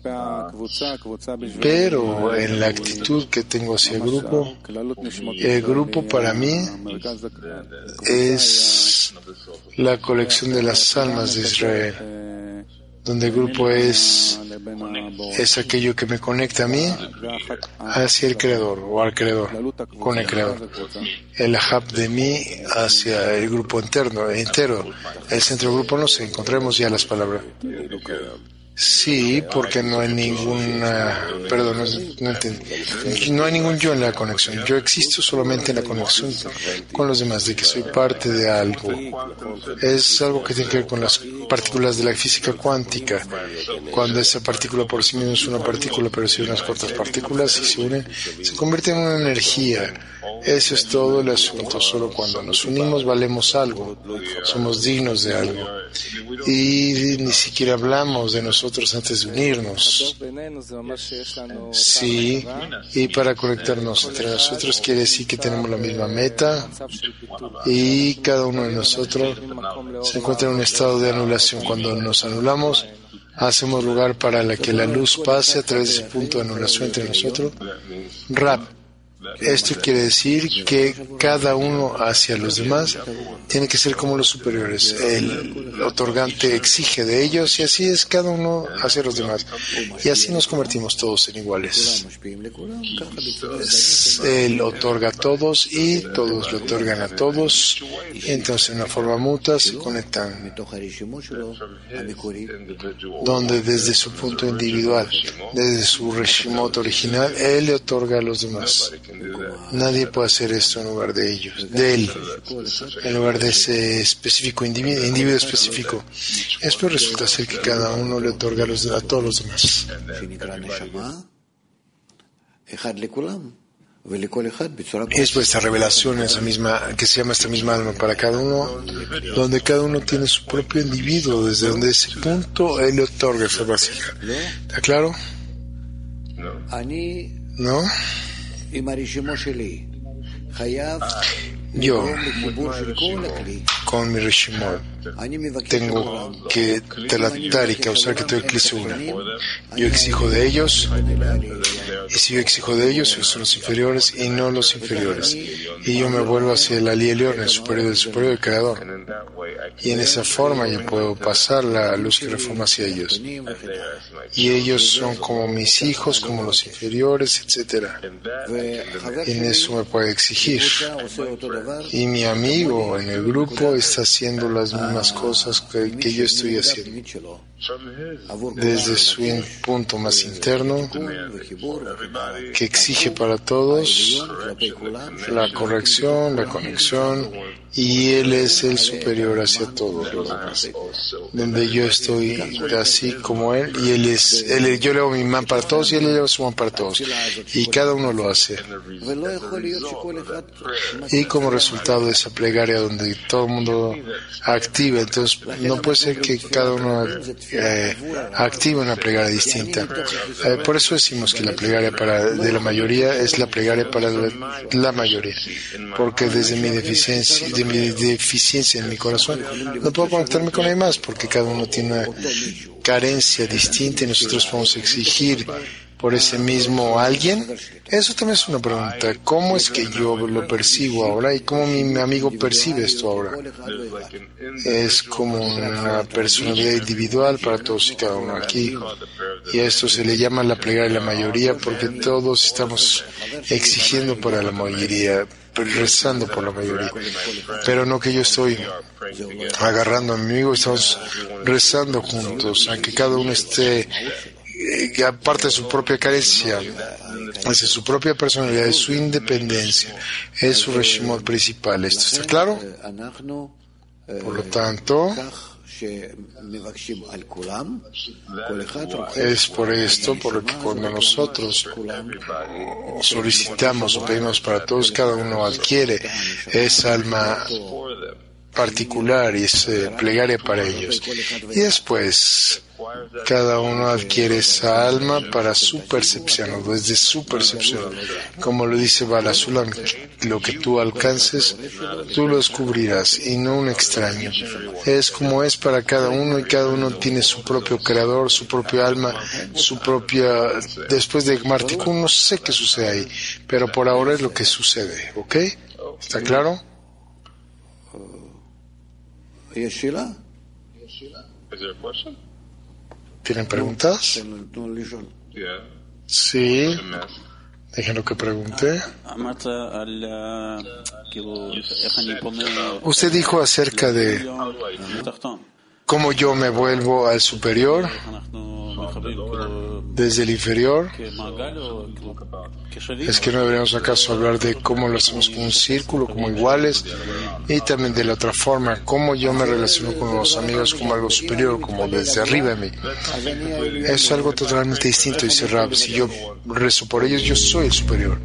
pero en la actitud que tengo hacia el grupo, el grupo para mí es la colección de las almas de Israel, donde el grupo es, es aquello que me conecta a mí hacia el Creador o al Creador, con el Creador. El ahab de mí hacia el grupo interno, entero. El centro del grupo no sé, encontremos ya las palabras. Sí, porque no hay ninguna, perdón, no, no entiendo. No hay ningún yo en la conexión. Yo existo solamente en la conexión con los demás, de que soy parte de algo. Es algo que tiene que ver con las partículas de la física cuántica. Cuando esa partícula por sí misma es una partícula, pero si hay unas cuantas partículas y se unen, se convierte en una energía. Eso es todo el asunto. Solo cuando nos unimos valemos algo, somos dignos de algo. Y ni siquiera hablamos de nosotros antes de unirnos. Sí, y para conectarnos entre nosotros quiere decir que tenemos la misma meta y cada uno de nosotros se encuentra en un estado de anulación. Cuando nos anulamos, hacemos lugar para la que la luz pase a través de ese punto de anulación entre nosotros. Rap. Esto quiere decir que cada uno hacia los demás tiene que ser como los superiores. El otorgante exige de ellos y así es cada uno hacia los demás. Y así nos convertimos todos en iguales. Él otorga a todos y todos le otorgan a todos. Y entonces en una forma mutua se conectan. Donde desde su punto individual, desde su reshimot original, él le otorga a los demás. Nadie puede hacer esto en lugar de ellos, de él, en lugar de ese específico individuo, individuo específico. Esto resulta ser que cada uno le otorga a, los, a todos los demás. Es pues esta revelación, esa misma, que se llama esta misma alma para cada uno, donde cada uno tiene su propio individuo, desde donde ese punto él le otorga esa vasija. ¿Está claro? ¿No? Yo, con mi Rishimot, tengo que tratar y causar que todo el Kli se una. Yo exijo de ellos, y si yo exijo de ellos, ellos son los inferiores y no los inferiores. Y yo me vuelvo hacia el Ali Elión, el superior del superior, el Creador. Y en esa forma yo puedo pasar la luz que reforma hacia ellos. Y ellos son como mis hijos, como los inferiores, etcétera. Y en eso me puede exigir. Y mi amigo en el grupo está haciendo las mismas cosas que, que yo estoy haciendo. Desde su punto más interno, que exige para todos la corrección, la conexión, y él es el superior hacia todos los demás. Donde yo estoy así como él, y él es, él, yo le hago mi man para todos y él le lleva su man para todos. Y cada uno lo hace. Y como resultado de esa plegaria donde todo el mundo activa, entonces no puede ser que cada uno eh, active una plegaria distinta. Eh, por eso decimos que la plegaria para, de la mayoría es la plegaria para la, la mayoría. Porque desde mi deficiencia, de mi deficiencia en mi corazón, no puedo conectarme con nadie más, porque cada uno tiene una carencia distinta y nosotros podemos exigir por ese mismo alguien? Eso también es una pregunta. ¿Cómo es que yo lo percibo ahora y cómo mi amigo percibe esto ahora? Es como una personalidad individual para todos y cada uno aquí. Y a esto se le llama la plegaria de la mayoría porque todos estamos exigiendo para la mayoría, rezando por la mayoría. Pero no que yo estoy agarrando a mi amigo, estamos rezando juntos, aunque cada uno esté que aparte de su propia carencia, hace su propia personalidad, de su independencia, es su reshimot principal. ¿Esto está claro? Por lo tanto, es por esto, porque cuando nosotros solicitamos o pedimos para todos, cada uno adquiere esa alma particular y es eh, plegaria para ellos. Y después, cada uno adquiere esa alma para su percepción, o desde su percepción. Como lo dice Bala Sulam, lo que tú alcances, tú lo descubrirás, y no un extraño. Es como es para cada uno, y cada uno tiene su propio creador, su propia alma, su propia... Después de Martikun, no sé qué sucede ahí, pero por ahora es lo que sucede, ¿ok? ¿Está claro? ¿Tienen preguntas? Sí. Déjenlo que pregunte. Usted dijo acerca de cómo yo me vuelvo al superior desde el inferior. ¿Es que no deberíamos acaso hablar de cómo lo hacemos como un círculo, como iguales? Y también de la otra forma, cómo yo me relaciono con los amigos como algo superior, como desde arriba de mí. Es algo totalmente distinto, dice Rab. Si yo rezo por ellos, yo soy el superior.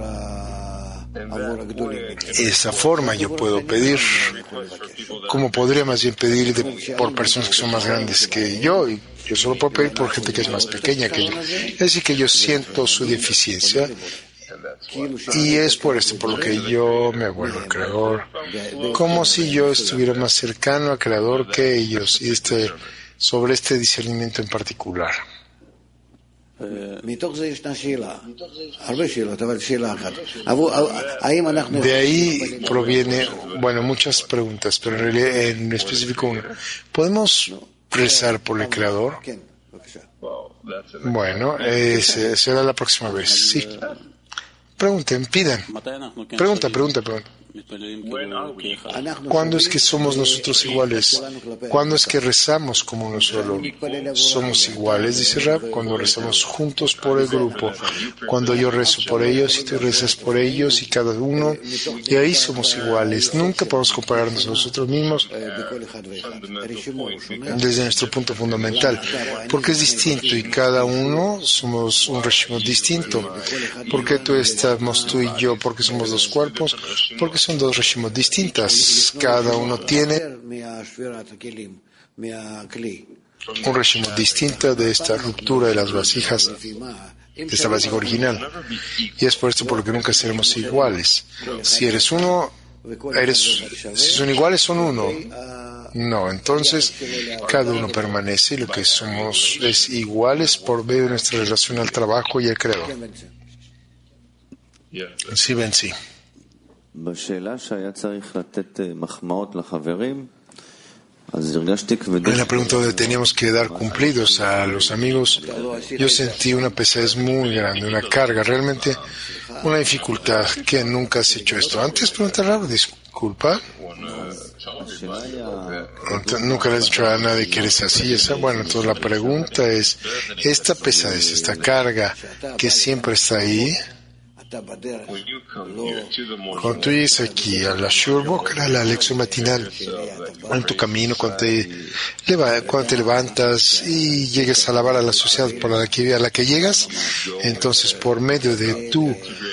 De esa forma yo puedo pedir, como podría más bien pedir de, por personas que son más grandes que yo, y yo solo puedo pedir por gente que es más pequeña que yo. Es decir, que yo siento su deficiencia, y es por esto por lo que yo me vuelvo el creador, como si yo estuviera más cercano al creador que ellos, y este sobre este discernimiento en particular. De ahí proviene, bueno, muchas preguntas, pero en realidad en específico una. ¿Podemos rezar por el Creador? Bueno, ese será la próxima vez, sí. Pregunten, pidan. Pregunta, pregunta, pregunta. ¿Cuándo es que somos nosotros iguales? ¿Cuándo es que rezamos como uno solo? Somos iguales, dice Rab, cuando rezamos juntos por el grupo. Cuando yo rezo por ellos y tú rezas por ellos y cada uno, y ahí somos iguales. Nunca podemos compararnos a nosotros mismos desde nuestro punto fundamental, porque es distinto y cada uno somos un régimen distinto. ¿Por qué tú estamos tú y yo? Porque somos dos cuerpos, porque son dos reshimot distintas. Cada uno tiene un reshimot distinto de esta ruptura de las vasijas, de esta vasija original. Y es por esto por lo que nunca seremos iguales. Si eres uno, eres, si son iguales, son uno. No, entonces cada uno permanece y lo que somos es iguales por medio de nuestra relación al trabajo y al creador. Sí, ven, sí. En la pregunta donde teníamos que dar cumplidos a los amigos, yo sentí una pesadez muy grande, una carga, realmente una dificultad. Que nunca has hecho esto antes. Pregunta raro, disculpa. Nunca le has dicho a nadie que eres así. Esa, bueno, entonces la pregunta es, esta pesadez, esta carga que siempre está ahí, cuando tú llegues aquí a la Shur Boker, a la lección matinal, en tu camino, cuando te, cuando te levantas y llegues a alabar a la sociedad por la que, a la que llegas, entonces por medio de tú,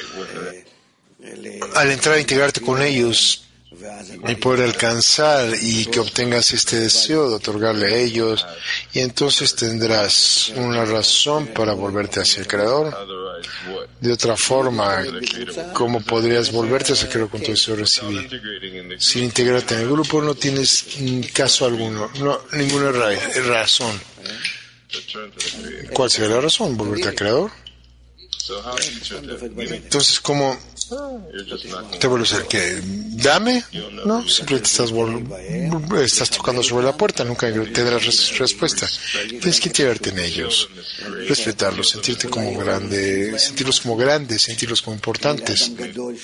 al entrar a integrarte con ellos y poder alcanzar y que obtengas este deseo de otorgarle a ellos, y entonces tendrás una razón para volverte hacia el Creador. De otra forma, ¿cómo podrías volverte hacia el Creador con tu deseo de recibir? Sin integrarte en el grupo no tienes caso alguno, no, ninguna ra- razón. ¿Cuál sería la razón? ¿Volverte al Creador? Entonces, ¿cómo te vuelves a que dame? No, simplemente estás, vol- estás tocando sobre la puerta, nunca te darás res- respuesta. Tienes que integrarte en ellos, respetarlos, sentirte como grande, sentirlos como grandes, sentirlos como importantes.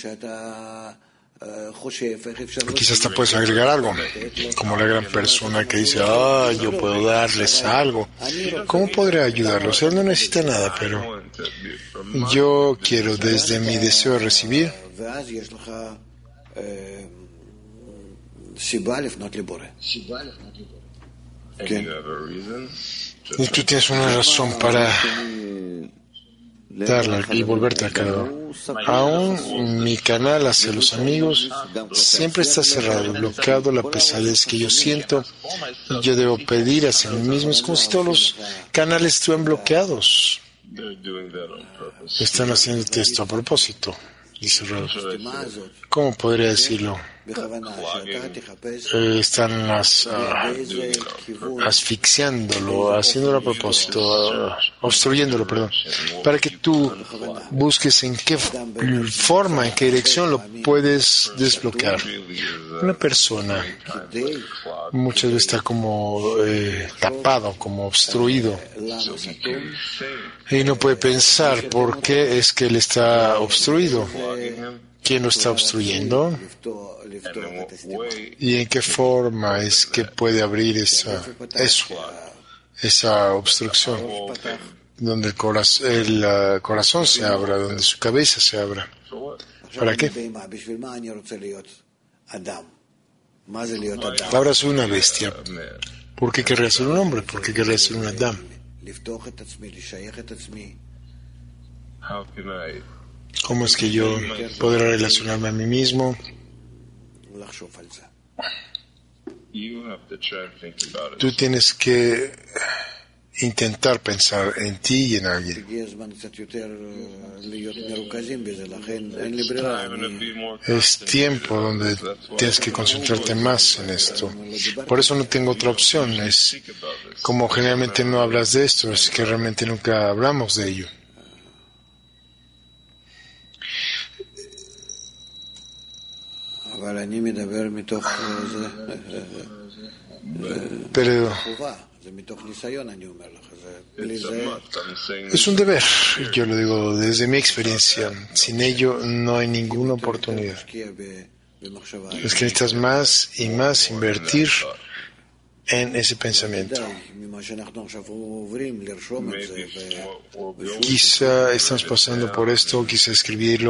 Quizás hasta puedes agregar algo, como la gran persona que dice, ah, yo puedo darles algo. ¿Cómo podré ayudarlos? Él no necesita nada, pero yo quiero desde mi deseo de recibir. Y tú tienes una razón para darla y volverte al Creador. Aún mi canal hacia los amigos siempre está cerrado, bloqueado. La pesadez que yo siento y yo debo pedir hacia mí mismo es como si todos los canales estuvieran bloqueados. Están haciendo esto a propósito, dice Rav. ¿Cómo podría decirlo? Eh, están as, uh, asfixiándolo, haciéndolo a propósito, uh, obstruyéndolo, perdón, para que tú busques en qué forma, en qué dirección lo puedes desbloquear. Una persona muchas veces está como eh, tapado, como obstruido, y no puede pensar por qué es que él está obstruido. ¿Quién lo está obstruyendo? ¿Y en qué forma es que puede abrir esa, eso, esa obstrucción? Donde el, coraz- el uh, corazón se abra, donde su cabeza se abra. ¿Para qué? Ahora soy una bestia. ¿Por qué querría ser un hombre? ¿Por qué querría ser un Adam? ¿Cómo es que yo podré relacionarme a mí mismo? Tú tienes que intentar pensar en ti y en alguien. Es tiempo donde tienes que concentrarte más en esto. Por eso no tengo otra opción. Es como generalmente no hablas de esto, es que realmente nunca hablamos de ello. Pero es un deber, yo lo digo desde mi experiencia. Sin ello no hay ninguna oportunidad. Es que necesitas más y más invertir en ese pensamiento. Quizá estamos pasando por esto, quizá escribirlo.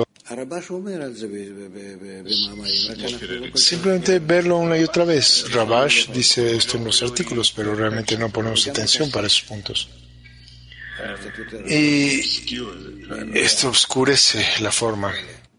Simplemente verlo una y otra vez. Rabash dice esto en los artículos, pero realmente no ponemos atención para esos puntos. Y esto oscurece la forma.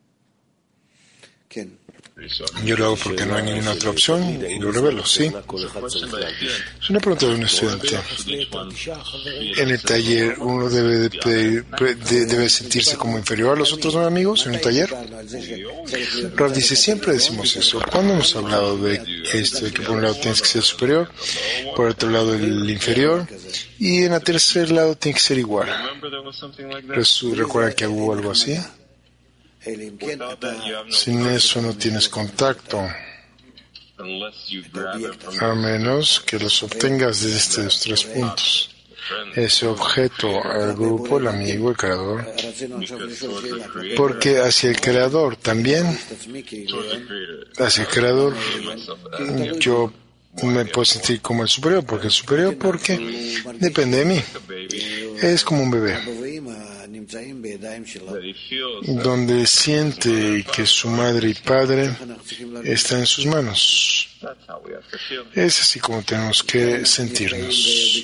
Yo lo hago porque no hay ninguna otra opción y lo revelo, ¿sí? Es una pregunta de un estudiante. En el taller, ¿uno debe, de, de, debe sentirse como inferior a los otros amigos en un taller? Rav dice, siempre decimos eso. ¿Cuándo hemos hablado de esto? De que por un lado tienes que ser superior, por otro lado el inferior, y en el tercer lado tiene que ser igual. ¿Recuerdan que hubo algo así? Sin eso no tienes contacto, a menos que los obtengas desde estos tres puntos. Ese objeto, el grupo, el amigo, el creador. Porque hacia el creador también, hacia el creador, yo me puedo sentir como el superior, porque el superior, porque depende de mí. Es como un bebé, donde siente que su madre y padre están en sus manos. Es así como tenemos que sentirnos.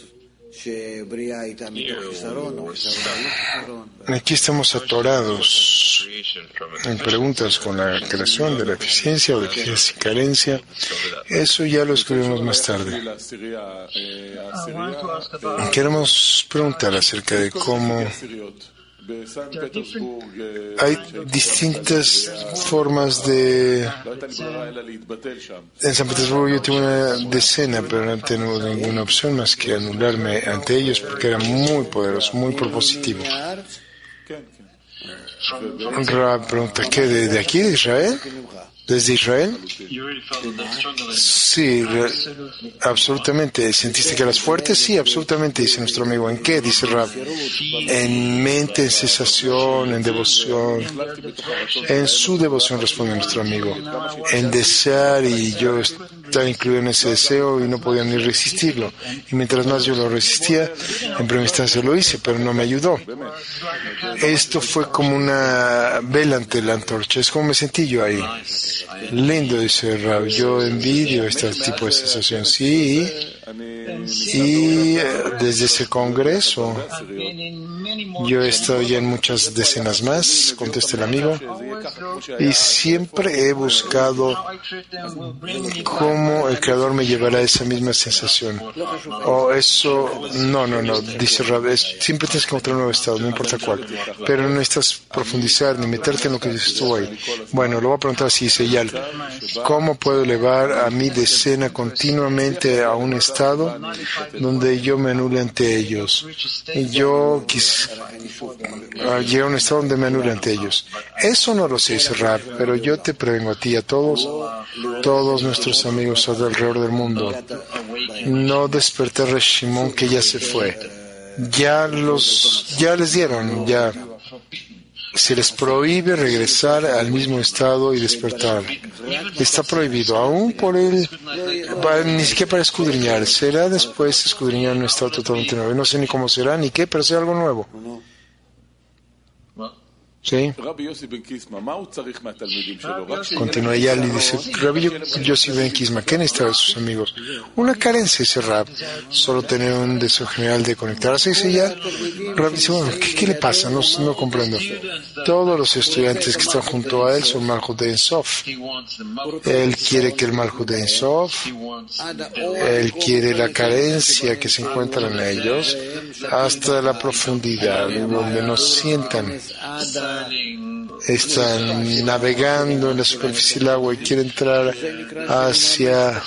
Aquí estamos atorados en preguntas con la creación de la eficiencia o deficiencia y carencia. Eso ya lo escribimos más tarde. Queremos preguntar acerca de cómo hay distintas formas de... En San Petersburgo yo tuve una decena, pero no tengo ninguna opción más que anularme ante ellos porque era muy poderoso, muy propositivo. Rab pregunta, ¿qué? ¿De, de aquí, de Israel? ¿Desde Israel? Sí, re- absolutamente. ¿Sentiste que eras fuerte? Sí, absolutamente, dice nuestro amigo. ¿En qué? Dice Rab. En mente, en cesación, en devoción. En su devoción, responde nuestro amigo. En desear, y yo estaba incluido en ese deseo y no podía ni resistirlo. Y mientras más yo lo resistía, en primera instancia lo hice, pero no me ayudó. Esto fue como una vela ante la antorcha. Es como me sentí yo ahí. Lindo, dice Rab. Yo envidio este tipo de sensación. Sí. Y desde ese congreso, yo he estado ya en muchas decenas más, contesta el amigo, y siempre he buscado cómo el Creador me llevará a esa misma sensación. O eso, no, no, no, dice Rab, es, siempre tienes que encontrar un nuevo estado, no importa cuál, pero no necesitas profundizar ni meterte en lo que estuvo ahí. Bueno, lo voy a preguntar así, dice Yal, ¿cómo puedo elevar a mi decena continuamente a un estado donde yo me anule ante ellos? Y yo quis, uh, llegué a un estado donde me anule ante ellos. Eso no lo sé, dice Rab, pero yo te prevengo a ti y a todos, todos nuestros amigos alrededor del mundo, no despertar a Shimon que ya se fue. Ya los, ya les dieron, ya se les prohíbe regresar al mismo estado y despertar. Está prohibido, aún por él, ni siquiera para escudriñar. Será después escudriñar un estado totalmente nuevo. No sé ni cómo será ni qué, pero será algo nuevo. ¿Sí? Continúa Yal y dice, Rabbi Yossi Ben Kisma, ¿qué necesitaba de sus amigos? Una carencia, dice Rab, solo tener un deseo general de conectarse, dice Yal. Rab dice, bueno, ¿qué, qué le pasa? No, no comprendo. Todos los estudiantes que están junto a él son Malchut de Ein Sof. Él quiere que el Malchut de Ein Sof, él quiere la carencia que se encuentra en ellos, hasta la profundidad, donde nos sientan. Están navegando en la superficie del agua y quieren entrar hacia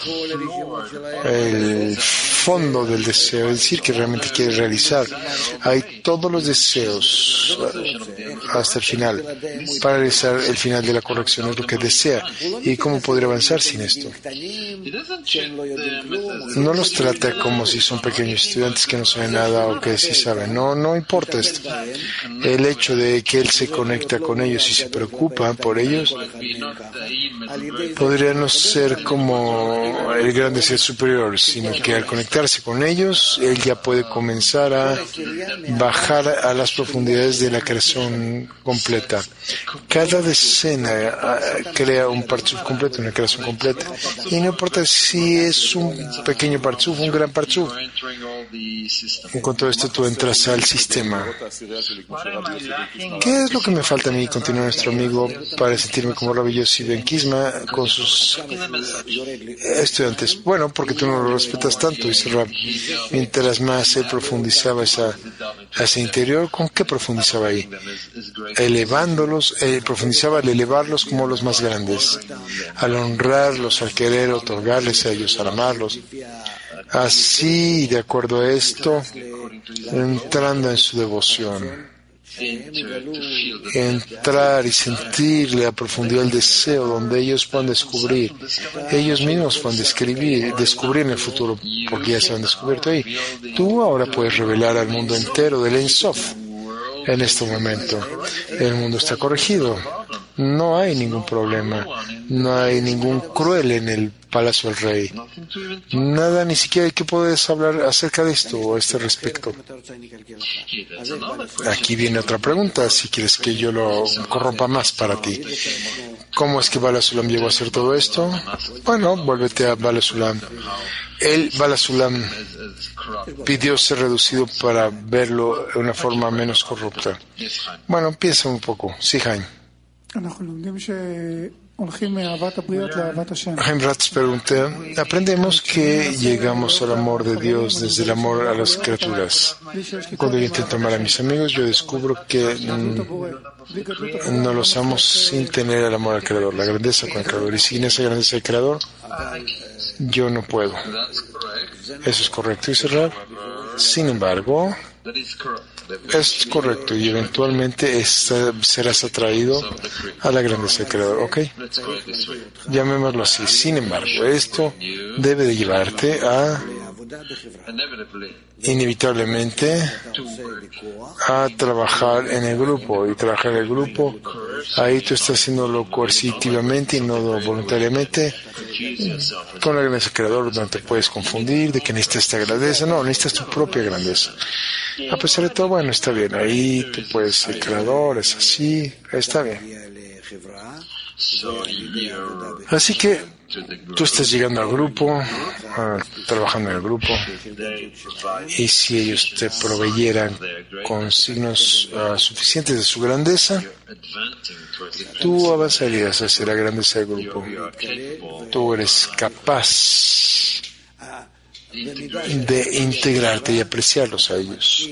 el fondo del deseo, es decir, que realmente quiere realizar. Hay todos los deseos hasta el final. Para realizar el final de la corrección es lo que desea. ¿Y cómo podría avanzar sin esto? No los trata como si son pequeños estudiantes que no saben nada o que sí saben. No, no importa esto. El hecho de que él se conecta con ellos y se preocupa por ellos podría no ser como el gran deseo superior, sino que al conectarse con ellos, él ya puede comenzar a bajar a las profundidades de la creación completa. Cada decena crea un partzuf completo, una creación completa. Y no importa si es un pequeño partzuf o un gran partzuf. Con todo esto tú entras al sistema. ¿Qué es lo que me falta a mí, continúa nuestro amigo, para sentirme como Rabbi Yossi Ben Kisma con sus estudiantes? Bueno, porque tú no lo respetas tanto, dice Rab. Mientras más él profundizaba esa, ese interior, ¿con qué profundizaba ahí? Elevándolos, eh, profundizaba al elevarlos como los más grandes, al honrarlos, al querer otorgarles a ellos, al amarlos. Así, de acuerdo a esto, entrando en su devoción, entrar y sentirle a profundidad el deseo, donde ellos puedan descubrir, ellos mismos puedan describir, descubrir en el futuro, porque ya se han descubierto ahí. Tú ahora puedes revelar al mundo entero del Ein Sof. En este momento, el mundo está corregido. No hay ningún problema. No hay ningún cruel en el palacio del rey. Nada, ni siquiera hay que puedes hablar acerca de esto o a este respecto. Aquí viene otra pregunta, si quieres que yo lo corrompa más para ti. ¿Cómo es que Bala Sulam llegó a hacer todo esto? Bueno, vuélvete a Bala Sulam. Él, Bala Sulam, pidió ser reducido para verlo de una forma menos corrupta. Bueno, piensa un poco. Sí, Jaime. Jaime Ratz pregunta, aprendemos que llegamos al amor de Dios desde el amor a las criaturas. Cuando yo intento amar a mis amigos, yo descubro que mm, no los amo sin tener el amor al Creador, la grandeza con el Creador. Y sin esa grandeza del Creador, yo no puedo. Eso es correcto, dice Rab. Sin embargo, Es correcto, y eventualmente esta, serás atraído a la grandeza del Creador. ¿Ok? Llamémoslo así. Sin embargo, esto debe de llevarte a, inevitablemente, a trabajar en el grupo. Y trabajar en el grupo, ahí tú estás haciéndolo coercitivamente y no voluntariamente, con la grandeza del Creador. No te puedes confundir de que necesitas esta grandeza. No, necesitas tu propia grandeza. A pesar de todo, bueno, está bien. Ahí tú puedes ser creador, es así, está bien. Así que tú estás llegando al grupo, uh, trabajando en el grupo, y si ellos te proveyeran con signos uh, suficientes de su grandeza, tú avanzarías hacia la grandeza del grupo. Tú eres capaz de integrarte y apreciarlos a ellos.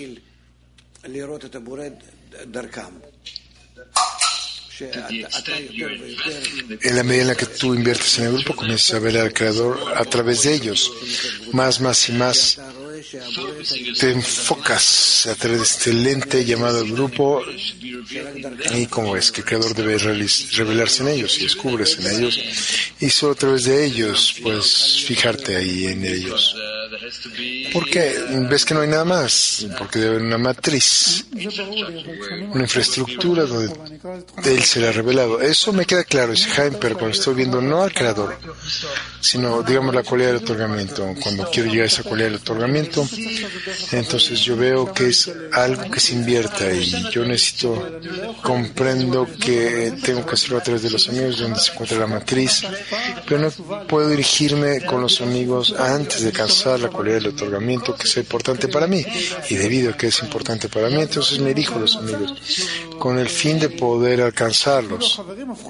En la medida en la que tú inviertes en el grupo, comienzas a ver al Creador a través de ellos. Más, más y más te enfocas a través de este lente llamado el grupo, y como es que el Creador debe revelarse en ellos y descubres en ellos, y solo a través de ellos puedes fijarte ahí en ellos. ¿Por qué? ¿Ves que no hay nada más? Porque debe haber una matriz, una infraestructura donde Él será revelado. Eso me queda claro, dice Jaime, pero cuando estoy viendo no al Creador, sino, digamos, la cualidad del otorgamiento, cuando quiero llegar a esa cualidad del otorgamiento, entonces yo veo que es algo que se invierta y yo necesito, comprendo que tengo que hacerlo a través de los amigos donde se encuentra la matriz, pero no puedo dirigirme con los amigos antes de alcanzar la cualidad del otorgamiento que es importante para mí, y debido a que es importante para mí, entonces me dirijo a los amigos con el fin de poder alcanzarlos.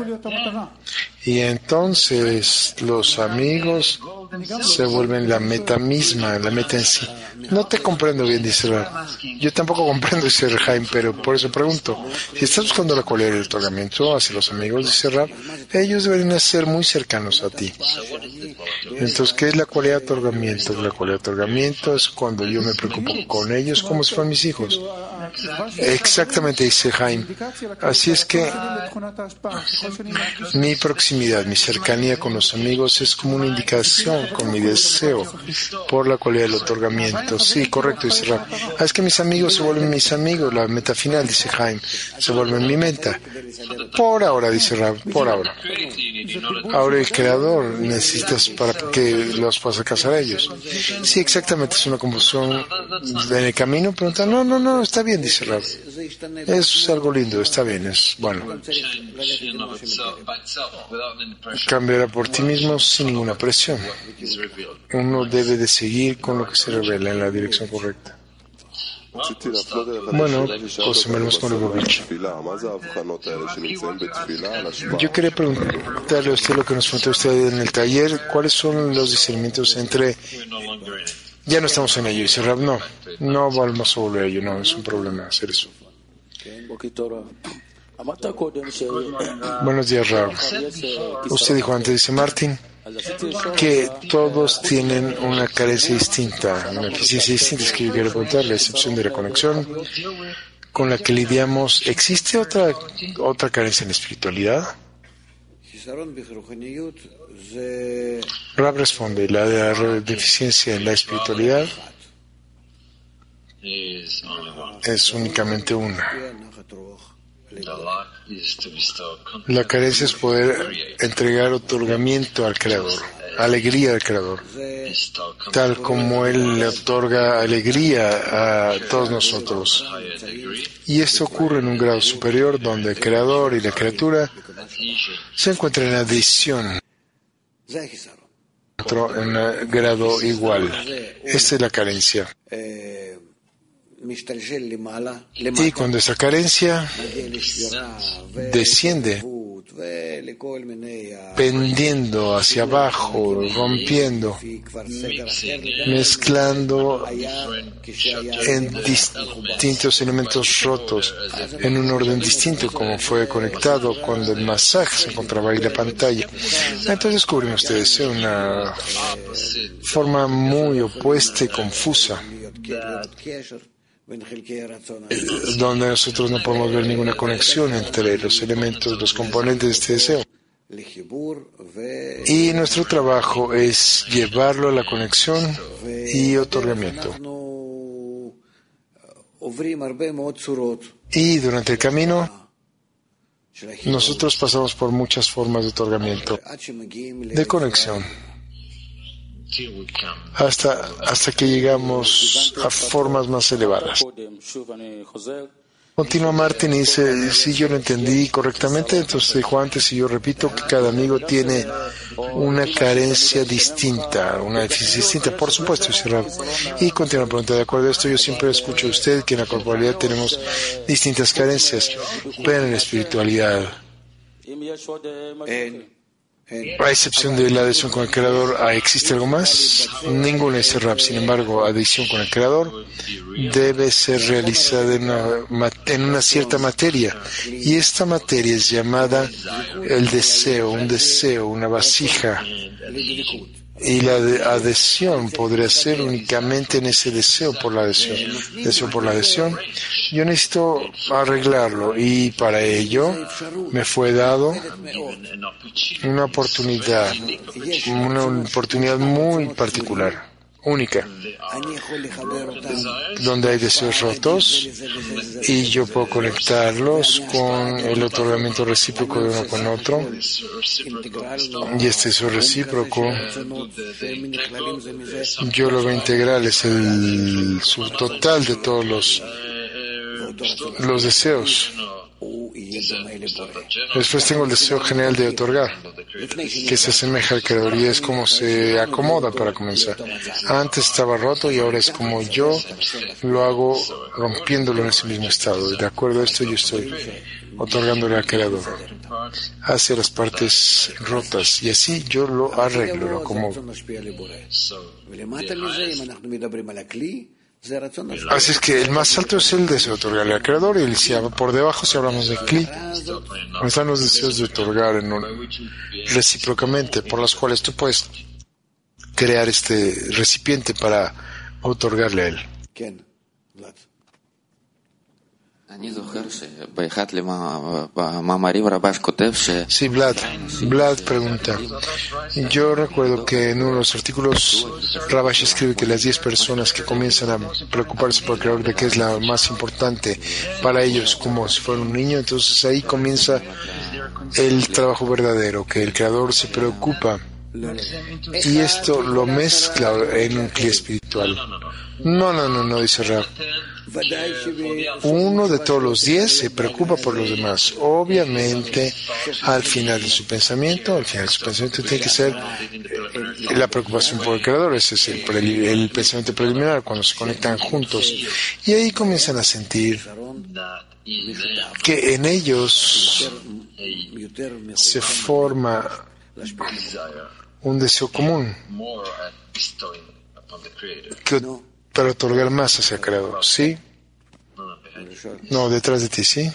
Y entonces los amigos se vuelven la meta misma, la meta en sí. No te comprendo bien, dice Rab. Yo tampoco comprendo, dice Jaime, pero por eso pregunto. Si estás buscando la cualidad del otorgamiento hacia los amigos, dice Rab, ellos deberían ser muy cercanos a ti. Entonces, ¿qué es la cualidad de otorgamiento? La cualidad de otorgamiento es cuando yo me preocupo con ellos como si fueran mis hijos. Exactamente, dice Jaime. Así es que mi proximidad, mi cercanía con los amigos es como una indicación con mi deseo por la cualidad del otorgamiento. Sí, correcto, dice Rab. Ah, es que mis amigos se vuelven mis amigos, la meta final, dice Jaime, se vuelven mi meta. Por ahora, dice Rab, por ahora. Ahora el Creador necesitas para que los puedas alcanzar a ellos. Sí, exactamente, es una confusión en el camino. Pregunta, no, no, no, está bien, dice Rab. Eso es algo lindo, está bien, es bueno. Cambiará por ti mismo sin ninguna presión. Uno debe de seguir con lo que se revela en la dirección correcta. Bueno, José Manuel Morovich, yo quería preguntarle a usted lo que nos preguntó usted en el taller, ¿cuáles son los discernimientos entre... Ya no estamos en ello, dice Rab, no, no vamos a volver a ello, no, es un problema hacer eso. Buenos días, Rab. Usted dijo antes, dice Martín, que todos tienen una carencia distinta, una eficiencia distinta. Es que yo quiero preguntarle, a excepción de la conexión con la que lidiamos, ¿existe otra otra carencia en la espiritualidad? Rab responde, la, la deficiencia en la espiritualidad es únicamente una. La carencia es poder entregar otorgamiento al Creador, alegría al Creador, tal como Él le otorga alegría a todos nosotros. Y esto ocurre en un grado superior donde el Creador y la criatura se encuentran en adhesión, en un grado igual. Esta es la carencia. Y cuando esa carencia desciende, pendiendo hacia abajo, rompiendo, mezclando en distintos elementos rotos, en un orden distinto, como fue conectado cuando el masaje se encontraba ahí en la pantalla. Entonces descubren ustedes una forma muy opuesta y confusa donde nosotros no podemos ver ninguna conexión entre los elementos, los componentes de este deseo. Y nuestro trabajo es llevarlo a la conexión y otorgamiento. Y durante el camino, nosotros pasamos por muchas formas de otorgamiento, de conexión, hasta, hasta que llegamos a formas más elevadas. Continúa Martín y dice, si yo lo entendí correctamente, entonces dijo antes y yo repito que cada amigo tiene una carencia distinta, una deficiencia distinta, por supuesto, dice Rab. Y continúa la pregunta, de acuerdo a esto, yo siempre escucho a usted que en la corporalidad tenemos distintas carencias, pero en la espiritualidad, a excepción de la adhesión con el Creador, ¿existe algo más? Ninguna, dice Rab. Sin embargo, adhesión con el Creador debe ser realizada en una, en una cierta materia. Y esta materia es llamada el deseo, un deseo, una vasija. Y la adhesión podría ser únicamente en ese deseo por la adhesión. Deseo por la adhesión. Yo necesito arreglarlo y para ello me fue dado una oportunidad, una oportunidad muy particular, única, donde hay deseos rotos y yo puedo conectarlos con el otorgamiento recíproco de uno con otro, y este deseo recíproco yo lo voy a integrar, es el subtotal de todos los los deseos. Después tengo el deseo general de otorgar, que se asemeja al Creador y es como se acomoda para comenzar. Antes estaba roto y ahora es como yo lo hago rompiéndolo en ese mismo estado. De acuerdo a esto yo estoy otorgándole al Creador hacia las partes rotas y así yo lo arreglo, lo acomodo. Así es que el más alto es el deseo de otorgarle al Creador, y si por debajo, si hablamos de Kli, están los deseos de otorgar en un, recíprocamente, por las cuales tú puedes crear este recipiente para otorgarle a él. Sí, Vlad, Vlad pregunta. Yo recuerdo que en uno de los artículos Rabash escribe que las diez personas que comienzan a preocuparse por el Creador, de que es la más importante para ellos, como si fuera un niño, entonces ahí comienza el trabajo verdadero, que el Creador se preocupa. Y esto lo mezcla en un Kli espiritual. No, no, no, no, dice Rab. Uno de todos los diez se preocupa por los demás. Obviamente, al final de su pensamiento, al final de su pensamiento tiene que ser la preocupación por el Creador. Ese es el, pre- el pensamiento preliminar, cuando se conectan juntos. Y ahí comienzan a sentir que en ellos se forma un deseo común que, para otorgar más hacia el Creador, ¿sí? No, detrás de ti, ¿sí?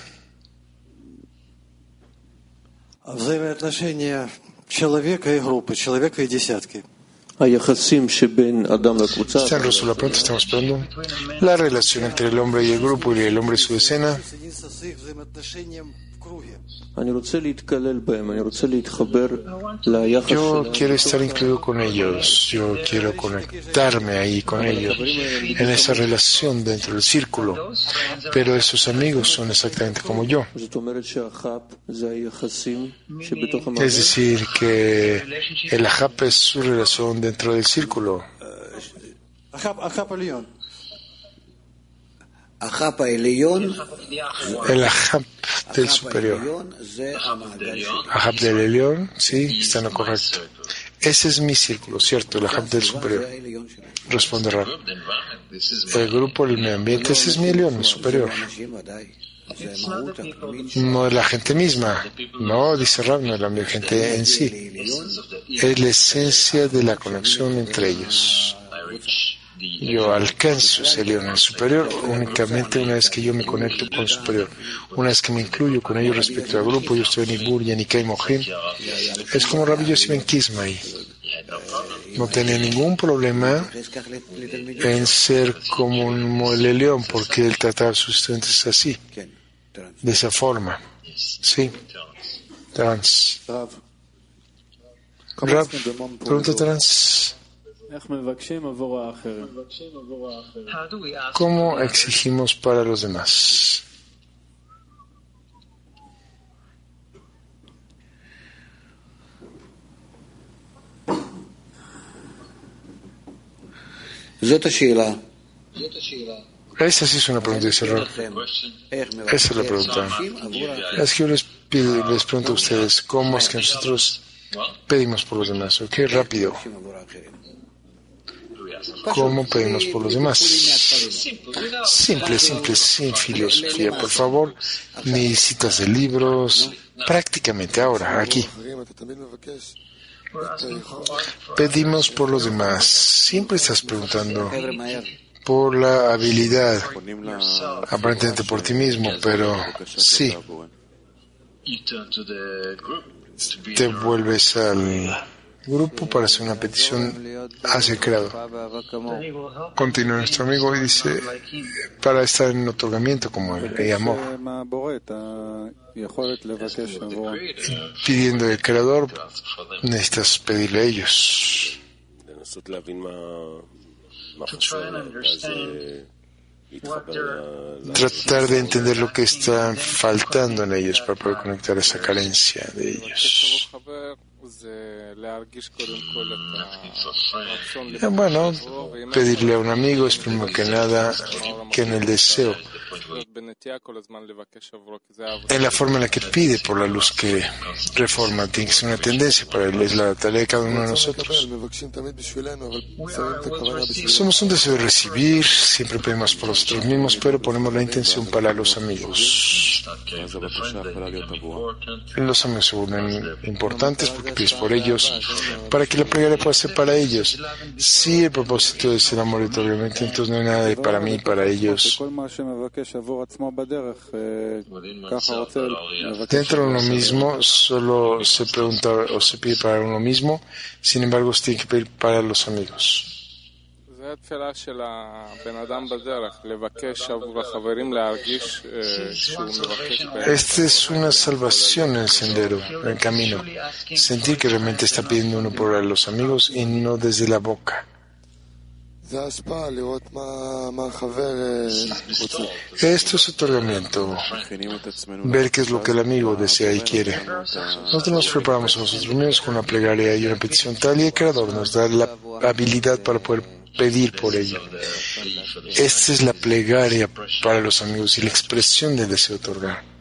Взаимоотношения человека и группы, человека и десятки. Está en Rosso, la pregunta estamos esperando. La relación entre el hombre y el grupo y el hombre y su decena. Yo quiero estar incluido con ellos, yo quiero conectarme ahí con ellos, en esa relación dentro del círculo, pero esos amigos son exactamente como yo. Es decir, que el Ahab es su relación dentro del círculo. El Ahab del superior. Ahab del Elión, sí, está en lo correcto. Ese es mi círculo, ¿cierto? El Ahab del superior. Responde Rab. El grupo del medio ambiente, ese es mi Elión, mi superior. No es la gente misma. No, dice Rab, no es la gente en sí. Es la esencia de la conexión entre ellos. Yo alcanzo ese león, el superior, únicamente una vez que yo me conecto con el superior. Una vez que me incluyo con ellos respecto al grupo, yo estoy en Ibur, Yanikai, Mohim. Es como Rabbi Yossi Ben Kisma ahí. no tenía ningún problema en ser como el león, porque él trataba a sus estudiantes así, de esa forma. Sí, trans. Rab, pregunta trans. ¿Cómo exigimos para los demás? Esa sí es una pregunta, dice Rab. Esa es la pregunta. Es que yo les, pido, les pregunto a ustedes, ¿cómo es que nosotros pedimos por los demás? ¿Ok? Rápido. ¿Cómo pedimos por los demás? Simple, simple, sin filosofía. Por favor, ni citas de libros. Prácticamente ahora, aquí. Pedimos por los demás. Siempre estás preguntando por la habilidad, aparentemente por ti mismo, pero sí, te vuelves al grupo para hacer una petición hacia el Creador. Continúa nuestro amigo y dice, para estar en otorgamiento como el amor, pidiendo al Creador, necesitas pedirle a ellos. Tratar de entender lo que está faltando en ellos para poder conectar esa carencia de ellos. Bueno, pedirle a un amigo es primero que nada que en el deseo, en la forma en la que pide por la luz que reforma, tiene que ser una tendencia para él, es la tarea de cada uno de nosotros. Somos un deseo de recibir, siempre pedimos por nosotros mismos, pero ponemos la intención para los amigos. Los amigos se vuelven importantes porque pides por ellos, para que la plegaria pueda ser para ellos. Si el propósito es el amor y obviamente, entonces no hay nada de para mí, para ellos. Dentro de uno mismo solo se pregunta o se pide para uno mismo, sin embargo se tiene que pedir para los amigos. Esta es una salvación en el sendero, en el camino. Sentir que realmente está pidiendo uno por los amigos y no desde la boca. Esto es otorgamiento, ver qué es lo que el amigo desea y quiere. Nosotros nos preparamos a nosotros mismos con una plegaria y una petición tal, y el Creador nos da la habilidad para poder pedir por ello. Esta es la plegaria para los amigos y la expresión del deseo de otorgar.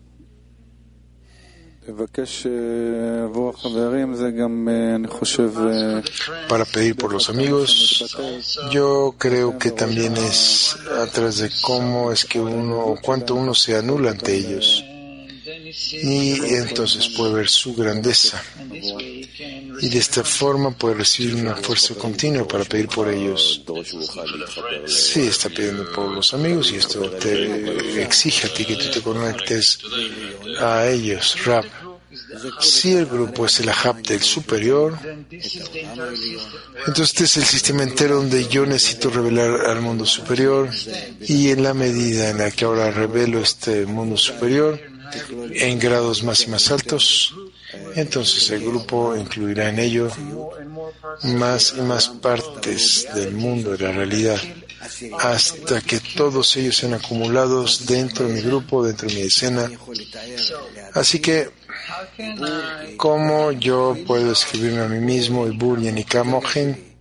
Para pedir por los amigos, yo creo que también es a través de cómo es que uno o cuánto uno se anula ante ellos, y entonces puede ver su grandeza, y de esta forma puede recibir una fuerza continua para pedir por ellos. Sí, está pidiendo por los amigos y esto te exige a ti que tú te conectes a ellos. Rab, si el grupo es el Ahab del superior, entonces este es el sistema entero donde yo necesito revelar al mundo superior, y en la medida en la que ahora revelo este mundo superior en grados más y más altos, entonces el grupo incluirá en ello más y más partes del mundo de la realidad, hasta que todos ellos sean acumulados dentro de mi grupo, dentro de mi escena. Así que, ¿cómo yo puedo escribirme a mí mismo, el Buryan y Kamogen?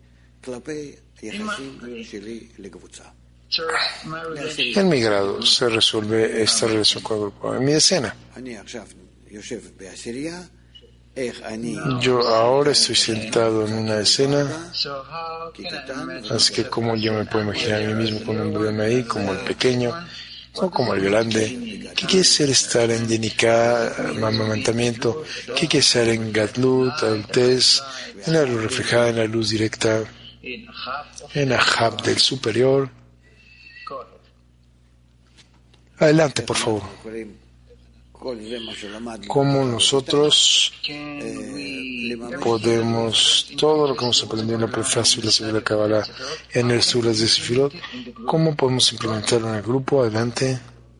En mi grado se resuelve esta relación con el grupo, en mi escena. Yo ahora estoy sentado en una escena, así que como yo me puedo imaginar a mí mismo con un embrión ahí, como el pequeño o como el grande. ¿Qué quiere ser estar en Yenika, amamantamiento? ¿Qué quiere ser en Gadlut, adultez, en la luz reflejada, en la luz directa, en Ahab del superior? Adelante, por favor. Cómo nosotros podemos, todo lo que hemos aprendido en la prefacio y la segunda Kabbalah en el Suras de Sefirot, ¿cómo podemos implementarlo en el grupo? Adelante.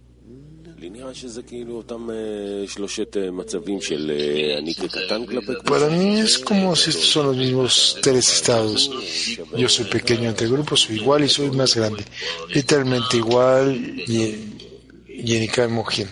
Para mí es como si estos son los mismos tres estados. Yo soy pequeño ante el grupo, soy igual y soy más grande. Literalmente igual y Yenikai Mohin.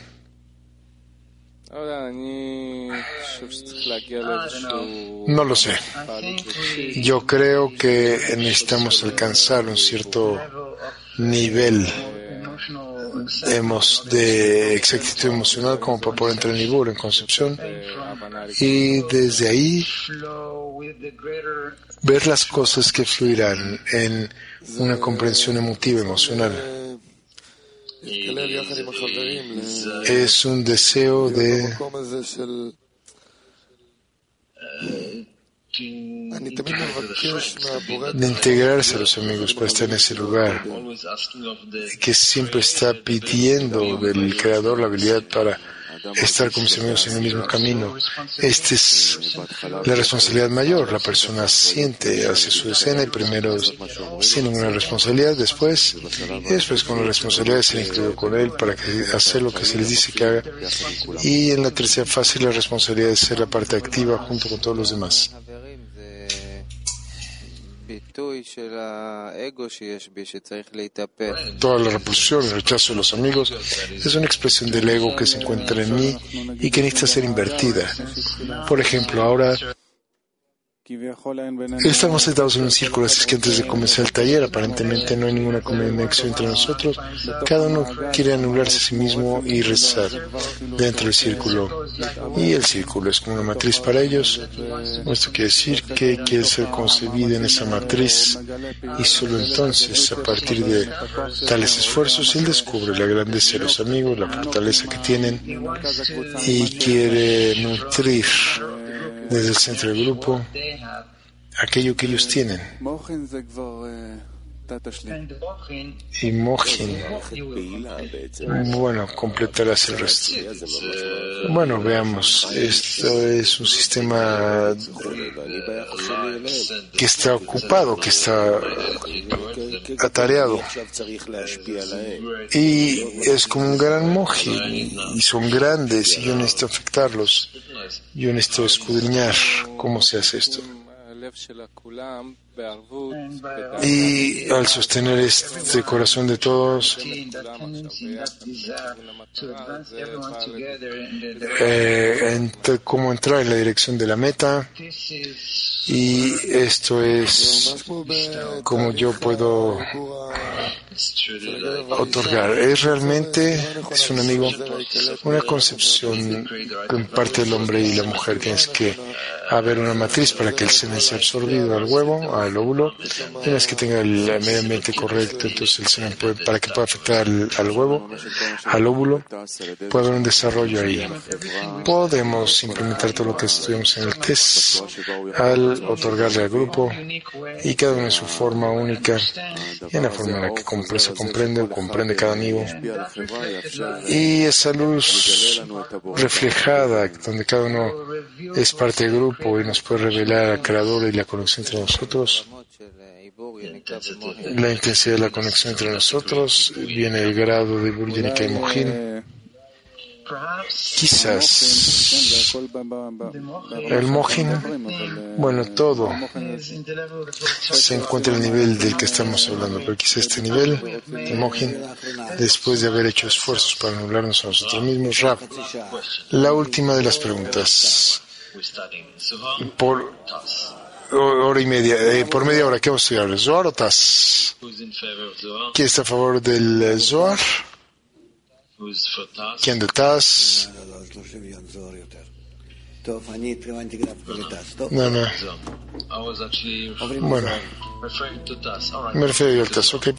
No lo sé. Yo creo que necesitamos alcanzar un cierto nivel hemos de exactitud emocional como para poder entrar en Ibur, en concepción, y desde ahí ver las cosas que fluirán en una comprensión emotiva, emocional. Es un deseo de de integrarse a los amigos para estar en ese lugar, que siempre está pidiendo del Creador la habilidad para estar con mis amigos en el mismo camino. Esta es la responsabilidad mayor. La persona siente hacia su escena y primero sin ninguna responsabilidad, después y después con la responsabilidad de ser incluido con él para que hacer lo que se les dice que haga, y en la tercera fase la responsabilidad de ser la parte activa junto con todos los demás. Toda la repulsión, el rechazo de los amigos es una expresión del ego que se encuentra en mí y que necesita ser invertida. Por ejemplo, ahora estamos sentados en un círculo, así es que antes de comenzar el taller aparentemente no hay ninguna conexión entre nosotros. Cada uno quiere anularse a sí mismo y rezar dentro del círculo, y el círculo es como una matriz para ellos. Esto quiere decir que quiere ser concebido en esa matriz, y solo entonces, a partir de tales esfuerzos, él descubre la grandeza de los amigos, la fortaleza que tienen, y quiere nutrir desde el centro del grupo aquello que ellos tienen. Y Mohin, bueno, completarás el resto. Bueno, veamos, esto es un sistema que está ocupado, que está atareado, y es como un gran Mohin, y son grandes, y yo necesito afectarlos, yo necesito escudriñar cómo se hace esto. Y al sostener este corazón de todos, eh, ent- cómo entrar en la dirección de la meta, y esto es como yo puedo otorgar. Es realmente, es un amigo, una concepción en parte del hombre y la mujer. Tienes que haber una matriz para que el semen sea absorbido al huevo, al óvulo. Tienes que tenga el medio ambiente correcto, entonces el semen puede, para que pueda afectar al, al huevo, al óvulo, puede haber un desarrollo ahí. Podemos implementar todo lo que estudiamos en el test al otorgarle al grupo, y cada uno en su forma única y en la forma en la que se comprende o comprende cada amigo, y esa luz reflejada donde cada uno es parte del grupo y nos puede revelar al Creador y la conexión entre nosotros. La intensidad de la conexión entre nosotros viene el grado de Ibur Yenikai Mohin. Quizás el Mohin, bueno, todo se encuentra al nivel del que estamos hablando, pero quizás este nivel de Mohin, después de haber hecho esfuerzos para anularnos a nosotros mismos. Rab, la última de las preguntas. Por hora y media, eh, por media hora, ¿qué vamos a estudiar? ¿Zohar o Taz? ¿Quién está a favor del Zohar? ¿Quién de Taz? No, no. Bueno, me refiero al Taz. Ok.